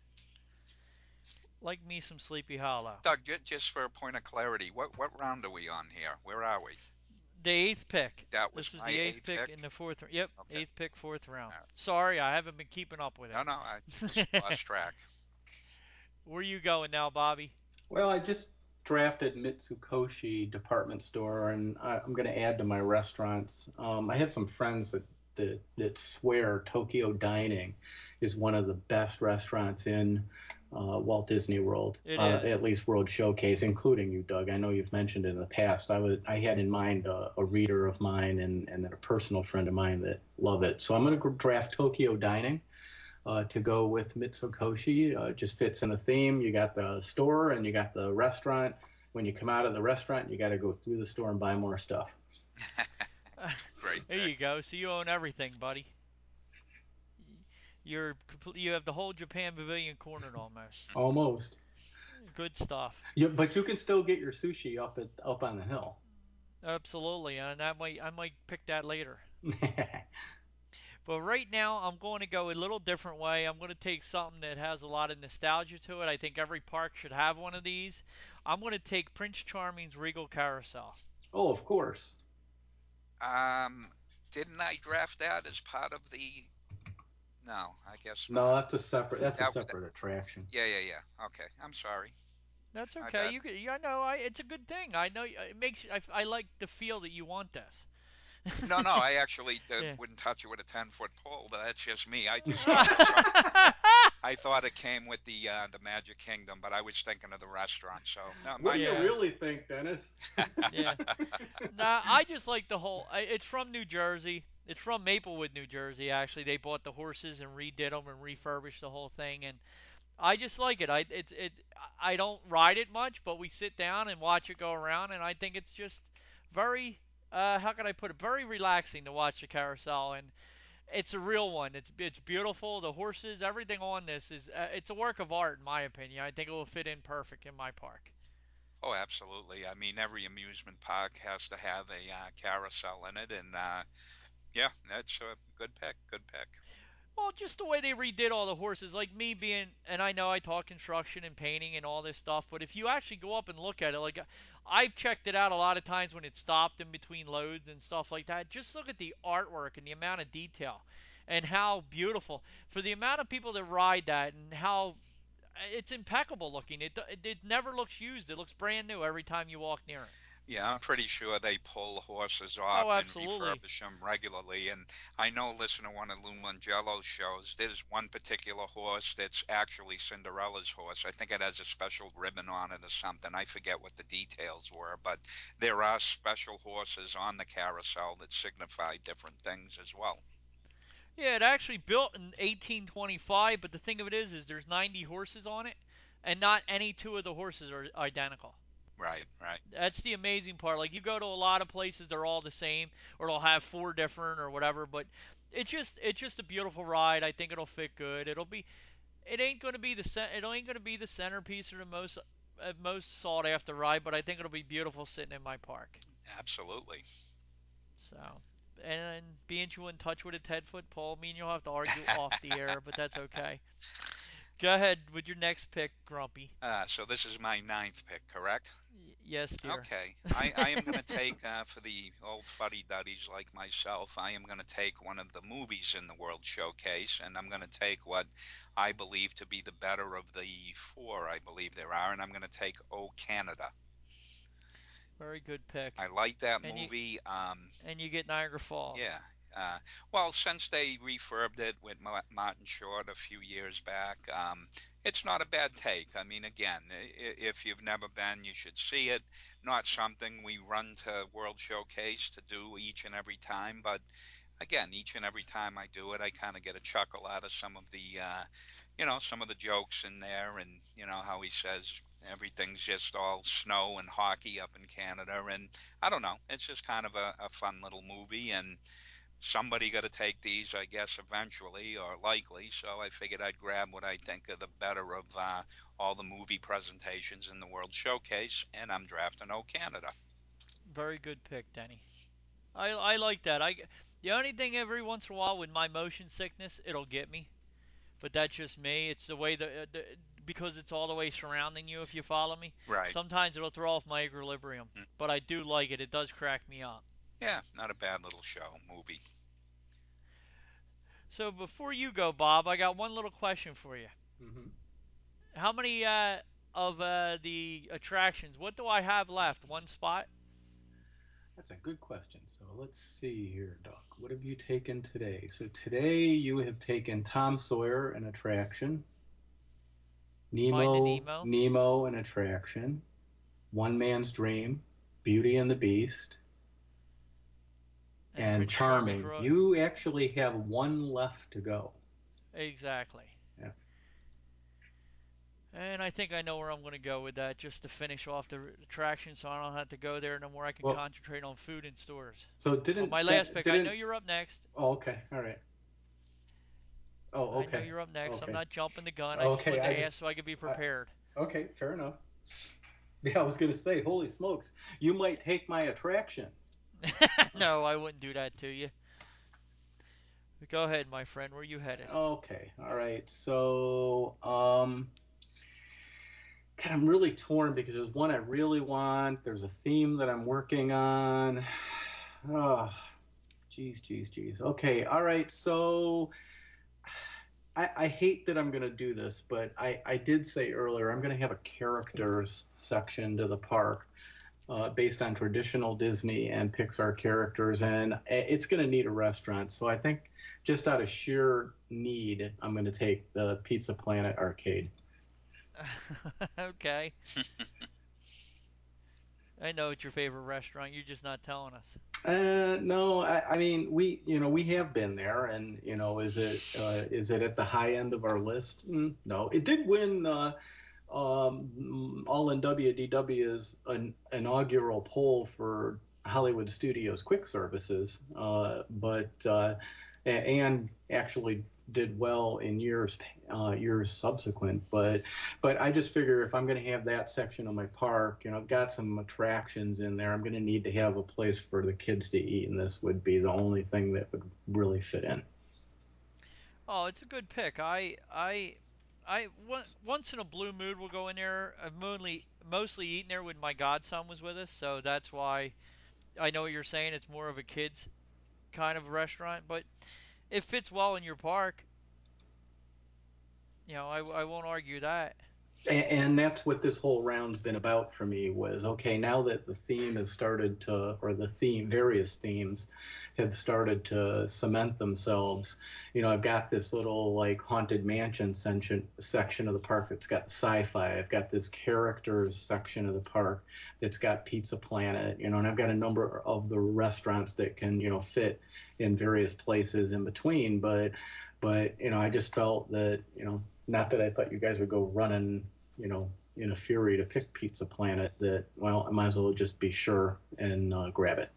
Like me some Sleepy Hollow. Doug, just for a point of clarity, what what round are we on here? Where are we? The eighth pick. That This was was my the eighth eighth pick in pick. the fourth. Yep, Okay. eighth pick, fourth round. All right. Sorry, I haven't been keeping up with No, no, I just it. lost track. Where you going now, Bobby? Well, I just drafted Mitsukoshi department store, and I, I'm going to add to my restaurants. Um, I have some friends that, that that swear Tokyo Dining is one of the best restaurants in uh, Walt Disney World, It uh, is. at least World Showcase, including you, Doug. I know you've mentioned it in the past. I was I had in mind a, a reader of mine and and then a personal friend of mine that love it. So I'm going to draft Tokyo Dining uh, to go with Mitsukoshi. Uh, it just fits in a theme. You got the store and you got the restaurant. When you come out of the restaurant, you got to go through the store and buy more stuff. Great There you pick. go. So you own everything, buddy. You're you have the whole Japan Pavilion cornered almost. Almost. Good stuff. You, but you can still get your sushi up at up on the hill. Absolutely, and I might I might pick that later. But right now, I'm going to go a little different way. I'm going to take something that has a lot of nostalgia to it. I think every park should have one of these. I'm going to take Prince Charming's Regal Carousel. Oh, of course. Um, didn't I draft that as part of the? No, I guess No, not. that's a separate. That's a That, that separate attraction. yeah, yeah, yeah. Okay, I'm sorry. That's My okay. bad. You could, yeah, no, I, it's a good thing. I know it makes. I, I like the feel that you want this. No, no, I actually uh, Yeah. wouldn't touch it with a ten foot pole, but that's just me. I just thought for some, I thought it came with the uh, the Magic Kingdom, but I was thinking of the restaurant. So no, What my do you Yeah, bad. really think, Dennis? yeah. Nah, I just like the whole. I- It's from New Jersey. It's from Maplewood, New Jersey. Actually, they bought the horses and redid them and refurbished the whole thing, and I just like it. I it's it. I don't ride it much, but we sit down and watch it go around, and I think it's just very. Uh, how can I put it? Very relaxing to watch the carousel, and it's a real one. It's it's beautiful. The horses, everything on this is. Uh, it's a work of art, in my opinion. I think it will fit in perfect in my park. Oh, absolutely. I mean, every amusement park has to have a uh, carousel in it, and uh, yeah, that's a good pick. Good pick. Well, just the way they redid all the horses, like me being, and I know I talk construction and painting and all this stuff, but if you actually go up and look at it, like I've checked it out a lot of times when it stopped in between loads and stuff like that. Just look at the artwork and the amount of detail and how beautiful for the amount of people that ride that and how it's impeccable looking. It it, it never looks used. It looks brand new every time you walk near it. Yeah, I'm pretty sure they pull horses Oh, off and absolutely. refurbish them regularly. And I know, listen to one of Lou Mangello's shows, there's one particular horse that's actually Cinderella's horse. I think it has a special ribbon on it or something. I forget what the details were, but there are special horses on the carousel that signify different things as well. Yeah, it actually built in eighteen twenty-five, but the thing of it is, is there's ninety horses on it, and not any two of the horses are identical. Right, right. That's the amazing part. Like you go to a lot of places, they're all the same, or they'll have four different or whatever. But it's just it's just a beautiful ride. I think it'll fit good. It'll be it ain't gonna be the cen- it ain't gonna be the centerpiece or the most uh, most sought after ride, but I think it'll be beautiful sitting in my park. Absolutely. So, and being you in touch with a ten foot pole, me and you'll have to argue off the air, but that's okay. Go ahead with your next pick, Grumpy. Uh, so this is my ninth pick, correct? Y- yes, dear. Okay, I, I am going to take uh, for the old fuddy duddies like myself. I am going to take one of the movies in the World Showcase, and I'm going to take what I believe to be the better of the four. I believe there are, and I'm going to take Oh Canada. Very good pick. I like that And you movie. Um, and you get Niagara Falls. Yeah. Uh, well, since they refurbed it with Ma- Martin Short a few years back, um, it's not a bad take. I mean, again, i- if you've never been, you should see it. Not something we run to World Showcase to do each and every time, but again, each and every time I do it, I kind of get a chuckle out of some of the, uh, you know, some of the jokes in there, and you know how he says everything's just all snow and hockey up in Canada, and I don't know, it's just kind of a, a fun little movie, and somebody got to take these, I guess, eventually or likely. So I figured I'd grab what I think are the better of uh, all the movie presentations in the World Showcase, and I'm drafting O Canada. Very good pick, Denny. I I like that. I the only thing every once in a while with my motion sickness, it'll get me. But that's just me. It's the way the, the because it's all the way surrounding you. If you follow me, Right. sometimes it'll throw off my equilibrium. Mm. But I do like it. It does crack me up. Yeah, not a bad little show movie. So before you go, Bob, I got one little question for you. Hmm. How many uh, of uh, the attractions? What do I have left? One spot. That's a good question. So let's see here, Doc. What have you taken today? So today you have taken Tom Sawyer, an attraction, Finding Nemo, Nemo Nemo, an attraction, One Man's Dream, Beauty and the Beast, and and Prince Charming's Charming. Road. You actually have one left to go. Exactly. Yeah. And I think I know where I'm going to go with that, just to finish off the attraction, so I don't have to go there no more. I can Well, concentrate on food and stores. so But my didn't last that pick, I know didn't? you're up next. Oh, okay. All right. Oh, I know okay. you're up next. I'm Okay. not jumping the gun. I just Okay. wanted I to just. ask so I could be I, prepared. okay. Fair enough. Yeah, I was gonna say, holy smokes, you might take my attraction. No, I wouldn't do that to you. Go ahead, my friend. Where you headed? Okay, all right. So, um, God, I'm really torn because there's one I really want. There's a theme that I'm working on. Oh, geez, geez, geez. Okay, all right. So, I, I hate that I'm going to do this, but I, I did say earlier I'm going to have a characters section to the park uh, based on traditional Disney and Pixar characters, and it's going to need a restaurant. So I think just out of sheer need, I'm going to take the Pizza Planet arcade. Okay. I know it's your favorite restaurant. You're just not telling us. Uh, no, I, I mean we, you know, we have been there, and you know, is it uh, is it at the high end of our list? Mm, no, it did win uh, um, All in W D W's an inaugural poll for Hollywood Studios Quick Services, uh, but uh, and actually did well in years uh, years subsequent. But but I just figure if I'm going to have that section of my park, you know, I've got some attractions in there. I'm going to need to have a place for the kids to eat, and this would be the only thing that would really fit in. Oh, it's a good pick. I I I on- once in a blue mood will go in there. I've mostly mostly eaten there when my godson was with us, so that's why I know what you're saying. It's more of a kids kind of restaurant, but it fits well in your park. You know, I, I won't argue that. And that's what this whole round's been about for me was okay, now that the theme has started to, or the theme various themes have started to cement themselves. You know, I've got this little like haunted mansion section section of the park that's got sci-fi. I've got this characters section of the park that's got Pizza Planet, you know, and I've got a number of the restaurants that can, you know, fit in various places in between. But but you know, I just felt that, you know, not that I thought you guys would go running, you know, in a fury to pick Pizza Planet, that, well, I might as well just be sure and uh, grab it.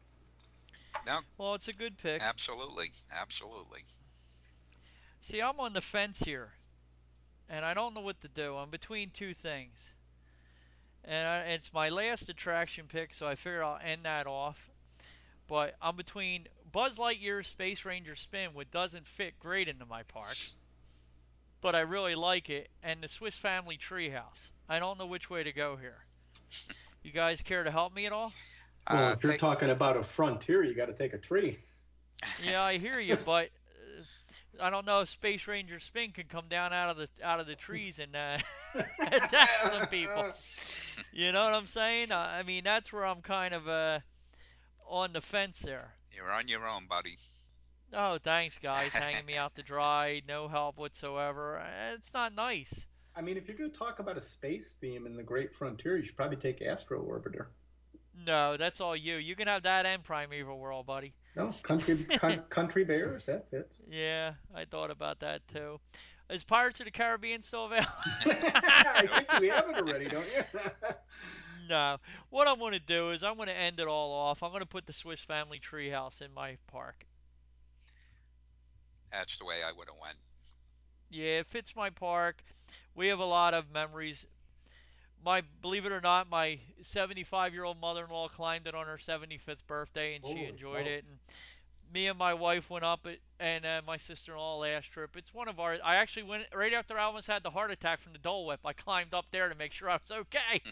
No, Well, it's a good pick. absolutely, absolutely. See, I'm on the fence here, and I don't know what to do. I'm between two things. And I, it's my last attraction pick, so I figure I'll end that off. But I'm between Buzz Lightyear's Space Ranger Spin, which doesn't fit great into my park, but I really like it, and the Swiss Family Treehouse. I don't know which way to go here. You guys care to help me at all? Well, Uh, if you're take talking about a frontier, you got to take a tree. Yeah, I hear you, but uh, I don't know if Space Ranger Spin can come down out of the out of the trees and uh, attack some people. You know what I'm saying? I I mean, that's where I'm kind of uh, on the fence there. You're on your own, buddy. Oh, thanks, guys, hanging me out to dry, no help whatsoever. Uh, It's not nice. I mean, if you're going to talk about a space theme in the Great Frontier, you should probably take Astro Orbiter. No, that's all you. You can have that and Primeval World, buddy. No, country country bears that fits. Yeah, I thought about that too. Is Pirates of the Caribbean still available? I Nope. think you have it already, don't you? No. What I'm going to do is I'm going to end it all off. I'm going to put the Swiss Family Treehouse in my park. That's the way I would have went. Yeah, it fits my park. We have a lot of memories. My Believe it or not, my seventy-five year old mother-in-law climbed it on her seventy-fifth birthday, and she Holy enjoyed it. smokes! And me and my wife went up it, and uh, my sister-in-law last trip. It's one of our. I actually went right after I almost had the heart attack from the Dole Whip. I climbed up there to make sure I was okay.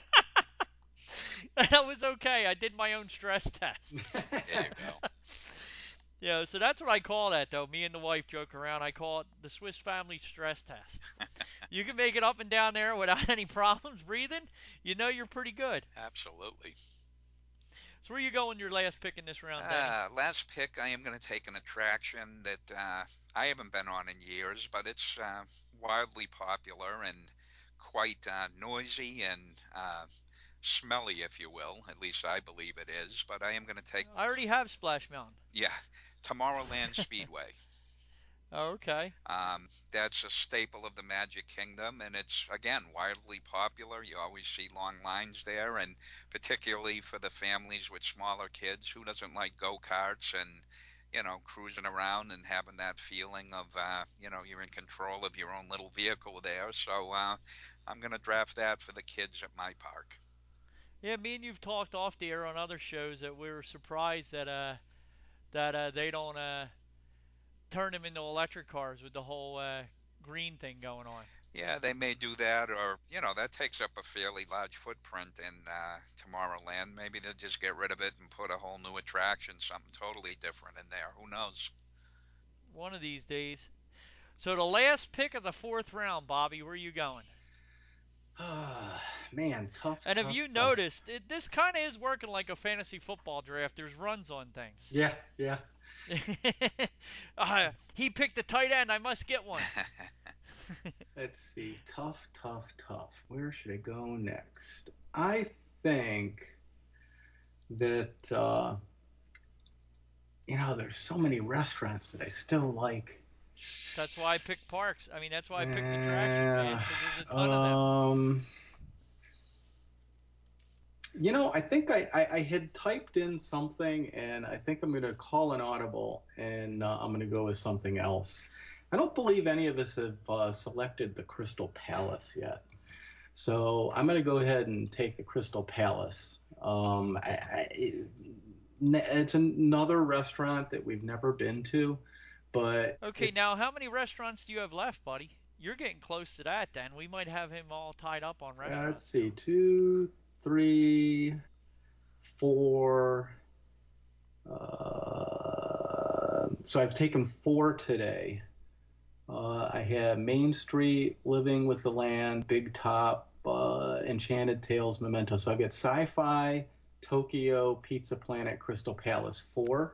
And I was okay. I did my own stress test. There you go. Yeah, so that's what I call that, though. Me and the wife joke around. I call it the Swiss Family Stress Test. You can make it up and down there without any problems breathing. You know you're pretty good. Absolutely. So where you going your last pick in this round, Denny? Uh, last pick, I am going to take an attraction that uh, I haven't been on in years, but it's uh, wildly popular and quite uh, noisy and uh, smelly, if you will. At least I believe it is. But I am going to take, I already have Splash Mountain. yeah, Tomorrowland Speedway. Oh, okay. Um, that's a staple of the Magic Kingdom, and it's again wildly popular. You always see long lines there, and particularly for the families with smaller kids, who doesn't like go karts and, you know, cruising around and having that feeling of uh, you know, you're in control of your own little vehicle there. So uh, I'm gonna draft that for the kids at my park. Yeah, me and you've talked off the air on other shows that we were surprised that uh that uh they don't uh turn them into electric cars with the whole uh, green thing going on. Yeah, they may do that, or you know, that takes up a fairly large footprint in uh, Tomorrowland. Maybe they'll just get rid of it and put a whole new attraction, something totally different in there. Who knows? One of these days. So the last pick of the fourth round, Bobby, where are you going? Ah, man, tough, And have tough, you tough. noticed it, this kind of is working like a fantasy football draft? There's runs on things. Yeah, yeah. uh, he picked the tight end. I must get one. Let's see. Tough, tough, tough. Where should I go next? I think that uh, you know, there's so many restaurants that I still like. That's why I picked parks. I mean, that's why I picked attraction, man, Uh, because there's a ton of them. um, you know, I think I, I, I had typed in something, and I think I'm going to call an audible, and uh, I'm going to go with something else. I don't believe any of us have uh, selected the Crystal Palace yet. So I'm going to go ahead and take the Crystal Palace. Um, I, I, it's another restaurant that we've never been to, but Okay, it, now how many restaurants do you have left, buddy? You're getting close to that. Then we might have him all tied up on uh, let's restaurants see, soon. two, three, four. Uh, so I've taken four today. Uh, I have Main Street, Living with the Land, Big Top, uh, Enchanted Tales, Memento. So I've got Sci-Fi, Tokyo, Pizza Planet, Crystal Palace, four.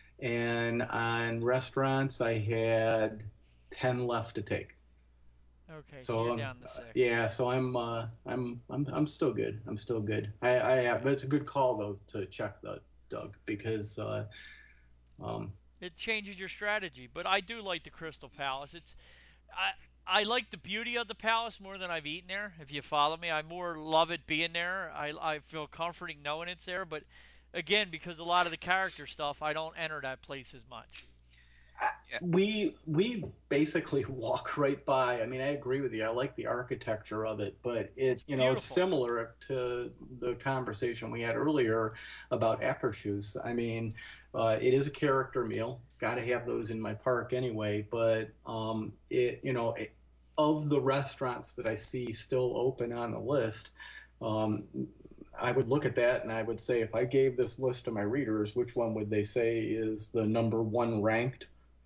And on restaurants, I had ten left to take. Okay, so So you're um, down to six. yeah, so I'm uh, I'm I'm I'm still good. I'm still good. I, I uh, but it's a good call though to check the Doug because uh, um, It changes your strategy, but I do like the Crystal Palace. It's I I like the beauty of the palace more than I've eaten there. If you follow me, I more love it being there. I I feel comforting knowing it's there, but again, because a lot of the character stuff, I don't enter that place as much. Yeah, we we basically walk right by. I mean, I agree with you. I like the architecture of it, but it It's you know it's beautiful. similar to the conversation we had earlier about Aperçus. I mean, uh, it is a character meal. Got to have those in my park anyway. But um, it you know it, of the restaurants that I see still open on the list. Um, I would look at that and I would say, if I gave this list to my readers, which one would they say is the number one ranked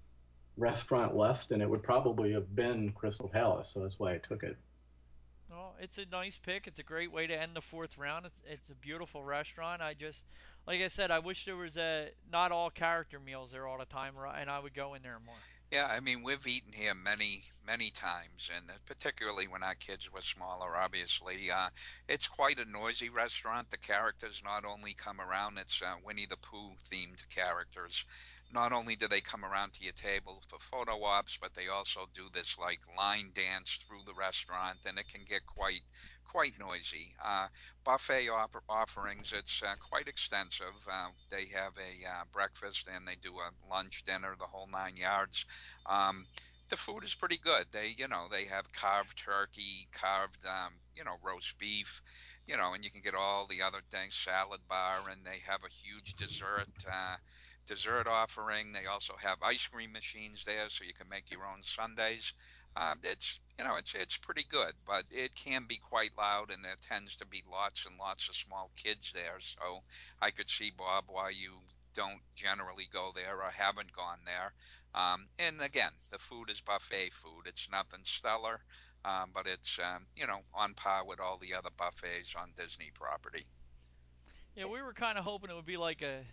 restaurant left, and it would probably have been Crystal Palace. So that's why I took it. Well, it's a nice pick. It's a great way to end the fourth round. It's it's a beautiful restaurant. I just, like I said, I wish there was a not all character meals there all the time, and I would go in there more. yeah. I mean, we've eaten here many, many times, and uh, particularly when our kids were smaller. Obviously, uh, it's quite a noisy restaurant. The characters not only come around; it's uh, Winnie the Pooh themed characters. Not only do they come around to your table for photo ops, but they also do this like line dance through the restaurant, and it can get quite, quite noisy. Uh, buffet op- offerings, it's uh, quite extensive. Uh, they have a uh, breakfast and they do a lunch, dinner, the whole nine yards. Um, the food is pretty good. They, you know, they have carved turkey, carved, um, you know, roast beef, you know, and you can get all the other things, salad bar, and they have a huge dessert, uh, dessert offering. They also have ice cream machines there, so you can make your own sundaes. Uh, it's, you know, it's it's pretty good, but it can be quite loud, and there tends to be lots and lots of small kids there. So I could see, Bob, why you don't generally go there or haven't gone there. Um, and again, the food is buffet food. It's nothing stellar, um, but it's um, you know, on par with all the other buffets on Disney property. Yeah, we were kind of hoping it would be like a.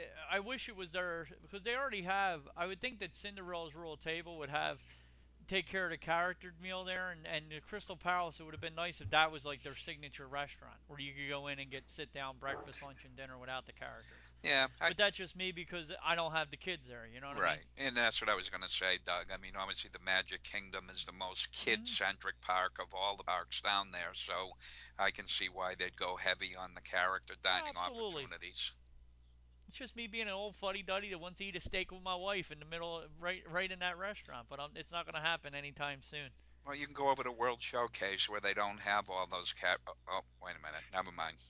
I wish it was there because they already have. I would think that Cinderella's Royal Table would have take care of the character meal there, and and the Crystal Palace. It would have been nice if that was like their signature restaurant where you could go in and get sit down breakfast, lunch, and dinner without the characters. Yeah, I, But that's just me because I don't have the kids there. You know what I mean? right. And that's what I was going to say, Doug. I mean, obviously, the Magic Kingdom is the most kid Mm, centric park of all the parks down there. So I can see why they'd go heavy on the character dining absolutely. opportunities. It's just me being an old fuddy duddy that wants to eat a steak with my wife in the middle, right, right in that restaurant. But um, it's not going to happen anytime soon. Well, you can go over to World Showcase where they don't have all those cat. Oh, oh, wait a minute. Never mind.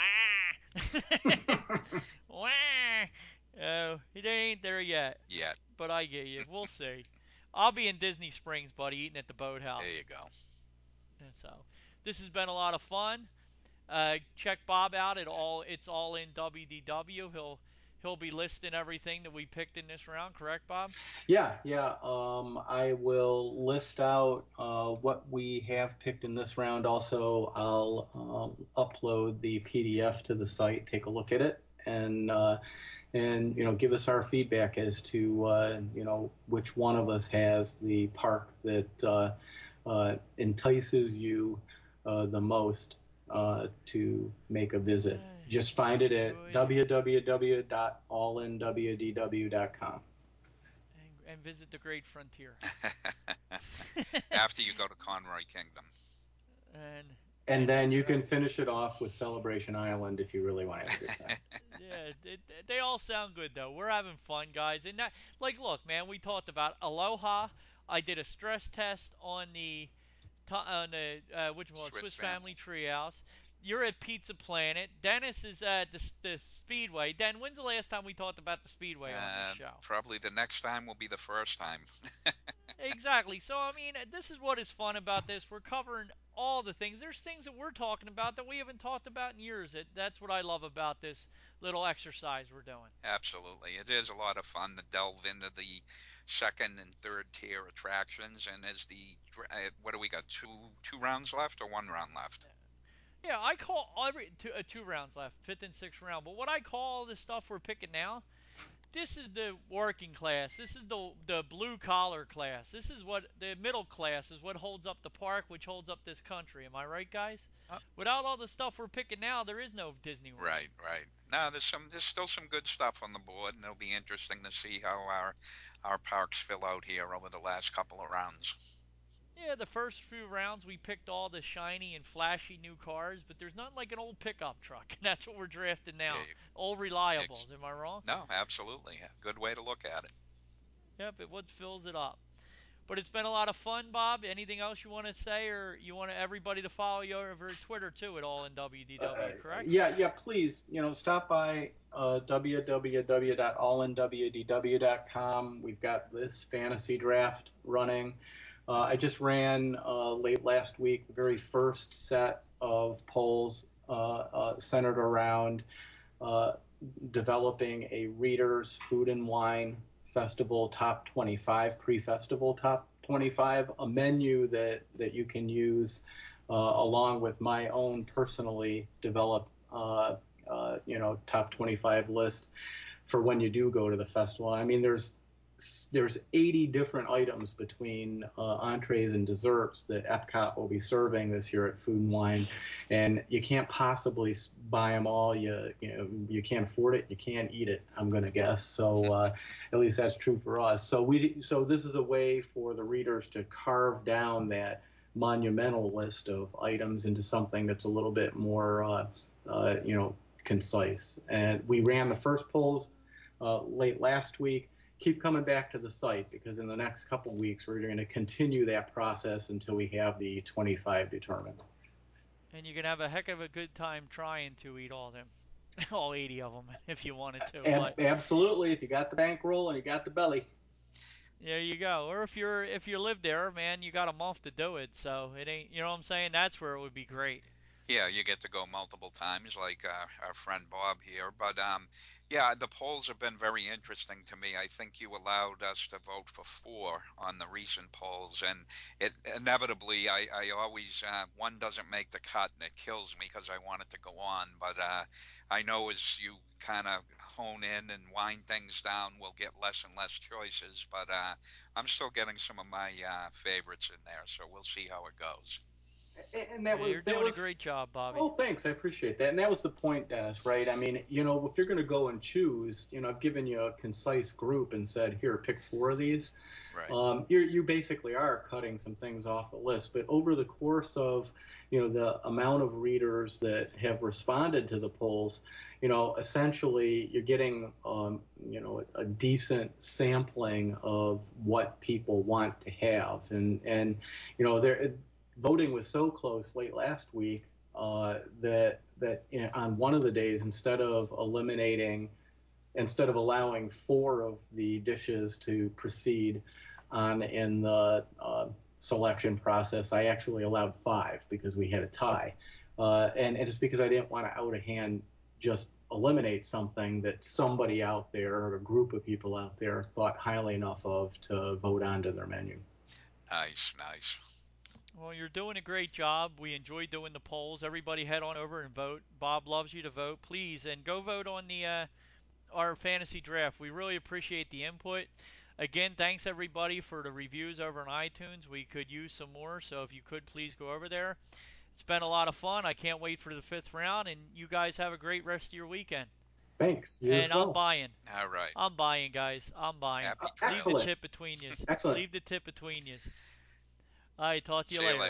Wah! Wah! Oh, they ain't there yet. Yet. but I get you. We'll see. I'll be in Disney Springs, buddy, eating at the There boathouse. you go. And so this has been a lot of fun. Uh, check Bob out at all. It's all in W D W. He'll he'll be listing everything that we picked in this round. Correct, Bob? Yeah, yeah. Um, I will list out uh, what we have picked in this round. Also, I'll um, upload the P D F to the site. Take a look at it, and uh, and you know, give us our feedback as to uh, you know, which one of us has the park that uh, uh, entices you uh, the most uh, to make a visit. Just find it at Enjoy w w w dot all in w d w dot com. and, and visit the Great Frontier. After you go to Conroy Kingdom. and And and then you uh, can finish it off with Celebration Island if you really want to have a good time. yeah, they, they all sound good though. We're having fun, guys. And that, like, look, man, we talked about Aloha. I did a stress test on the on the uh, which one Swiss Swiss Family family. Treehouse. You're at Pizza Planet. Dennis is at the, the Speedway. Den, when's the last time we talked about the Speedway on this Uh, show? probably the next time will be the first time. Exactly. So I mean, this is what is fun about this. We're covering all the things. There's things that we're talking about that we haven't talked about in years. It, that's what I love about this little exercise we're doing. Absolutely. It is a lot of fun to delve into the second and third tier attractions. And as the, uh, what do we got? Two two rounds left or one round left? Yeah, I call every two, uh, two rounds left, fifth and sixth round. But what I call this stuff we're picking now, this is the working class. This is the the blue collar class. This is what the middle class is. What holds up the park, which holds up this country. Am I right, guys? Oh, Without all the stuff we're picking now, there is no Disney World. right, right. No, there's some there's still some good stuff on the board, and it'll be interesting to see how our our parks fill out here over the last couple of rounds. Yeah, the first few rounds we picked all the shiny and flashy new cars, but there's nothing like an old pickup truck, and that's what we're drafting Yeah, now. you, Old ex- reliables. Am I wrong? no, absolutely. A good way to look at it. Yep, it what fills it up. But it's been a lot of fun, Bob. Anything else you want to say, or you want everybody to follow you over Twitter too at all in Uh, W D W? Correct? yeah, yeah, please, you know, stop by uh, w w w dot all in w d w dot com. We've got this fantasy draft running. Uh, I just ran uh, late last week the very first set of polls uh, uh, centered around uh, developing a Reader's Food and Wine Festival Top twenty-five, pre-festival Top twenty-five, a menu that, that you can use uh, along with my own personally developed uh, uh, you know, top twenty-five list for when you do go to the festival. I mean, there's there's eighty different items between uh, entrees and desserts that Epcot will be serving this year at Food and Wine, and you can't possibly buy them all. You you know you can't afford it. You can't eat it. I'm gonna guess. So uh, at least that's true for us. So we so this is a way for the readers to carve down that monumental list of items into something that's a little bit more uh, uh, you know concise. And we ran the first polls uh, late last week. Keep coming back to the site because in the next couple of weeks we're going to continue that process until we have the twenty-five determined. And you can have a heck of a good time trying to eat all them, all eighty of them if you wanted to. Ab- But absolutely, if you got the bankroll and you got the belly. there you go. Or if you're if you live there, man, you got a month to do it. So it ain't. You know what I'm saying? That's where it would be great. Yeah, you get to go multiple times, like uh, our friend Bob here. But um, yeah, the polls have been very interesting to me. I think you allowed us to vote for four on the recent polls, and it inevitably, I, I always uh, one doesn't make the cut, and it kills me because I want it to go on. But uh, I know as you kind of hone in and wind things down, we'll get less and less choices. But uh, I'm still getting some of my uh, favorites in there, so we'll see how it goes. And that Yeah, you're was that doing a was great job, Bobby. oh, thanks. I appreciate that. And that was the point, Dennis, right? I mean, you know, if you're going to go and choose, you know, I've given you a concise group and said, here, pick four of these. Right. Um, you you basically are cutting some things off the list. But over the course of, you know, the amount of readers that have responded to the polls, you know, essentially you're getting, um, you know, a, a decent sampling of what people want to have. And, and you know, there voting was so close late last week uh, that that you know, on one of the days, instead of eliminating instead of allowing four of the dishes to proceed on in the uh, selection process, I actually allowed five because we had a tie. Uh, and, and it's because I didn't want to out of hand just eliminate something that somebody out there or a group of people out there thought highly enough of to vote onto their menu. Nice, nice. Well, you're doing a great job. We enjoy doing the polls. Everybody head on over and vote. Bob loves you to vote, please, and go vote on the uh, our fantasy draft. We really appreciate the input. Again, thanks everybody for the reviews over on iTunes. We could use some more, so if you could please go over there. It's been a lot of fun. I can't wait for the fifth round, and you guys have a great rest of your weekend. Thanks. You as And I'm well. buying. All right. I'm buying, guys. I'm buying. Uh, Happy Leave the trails. excellent. tip between yous. Excellent. Leave the tip between yous. All right, talk to you See you later. later.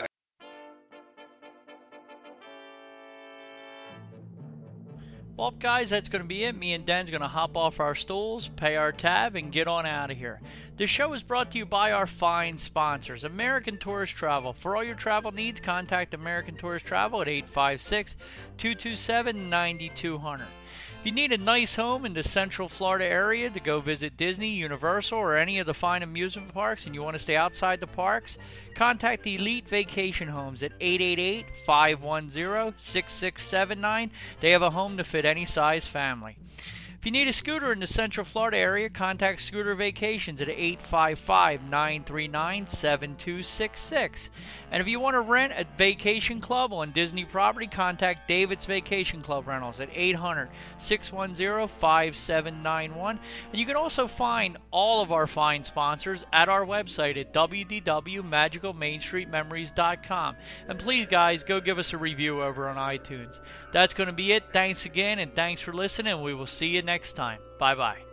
Well, guys, that's going to be it. Me and Den's going to hop off our stools, pay our tab, and get on out of here. This show is brought to you by our fine sponsors, American Tourist Travel. For all your travel needs, contact American Tourist Travel at eight five six, two two seven, nine two zero zero. If you need a nice home in the Central Florida area to go visit Disney, Universal, or any of the fine amusement parks and you want to stay outside the parks, contact Elite Vacation Homes at eight eight eight, five one zero, six six seven nine. They have a home to fit any size family. If you need a scooter in the Central Florida area, contact Scooter Vacations at eight five five, nine three nine, seven two six six. And if you want to rent a vacation club on Disney property, contact David's Vacation Club Rentals at eight hundred, six one zero, five seven nine one. And you can also find all of our fine sponsors at our website at w w w dot magical main street memories dot com. And please, guys, go give us a review over on iTunes. That's going to be it. Thanks again, and thanks for listening. We will see you next time. Bye-bye.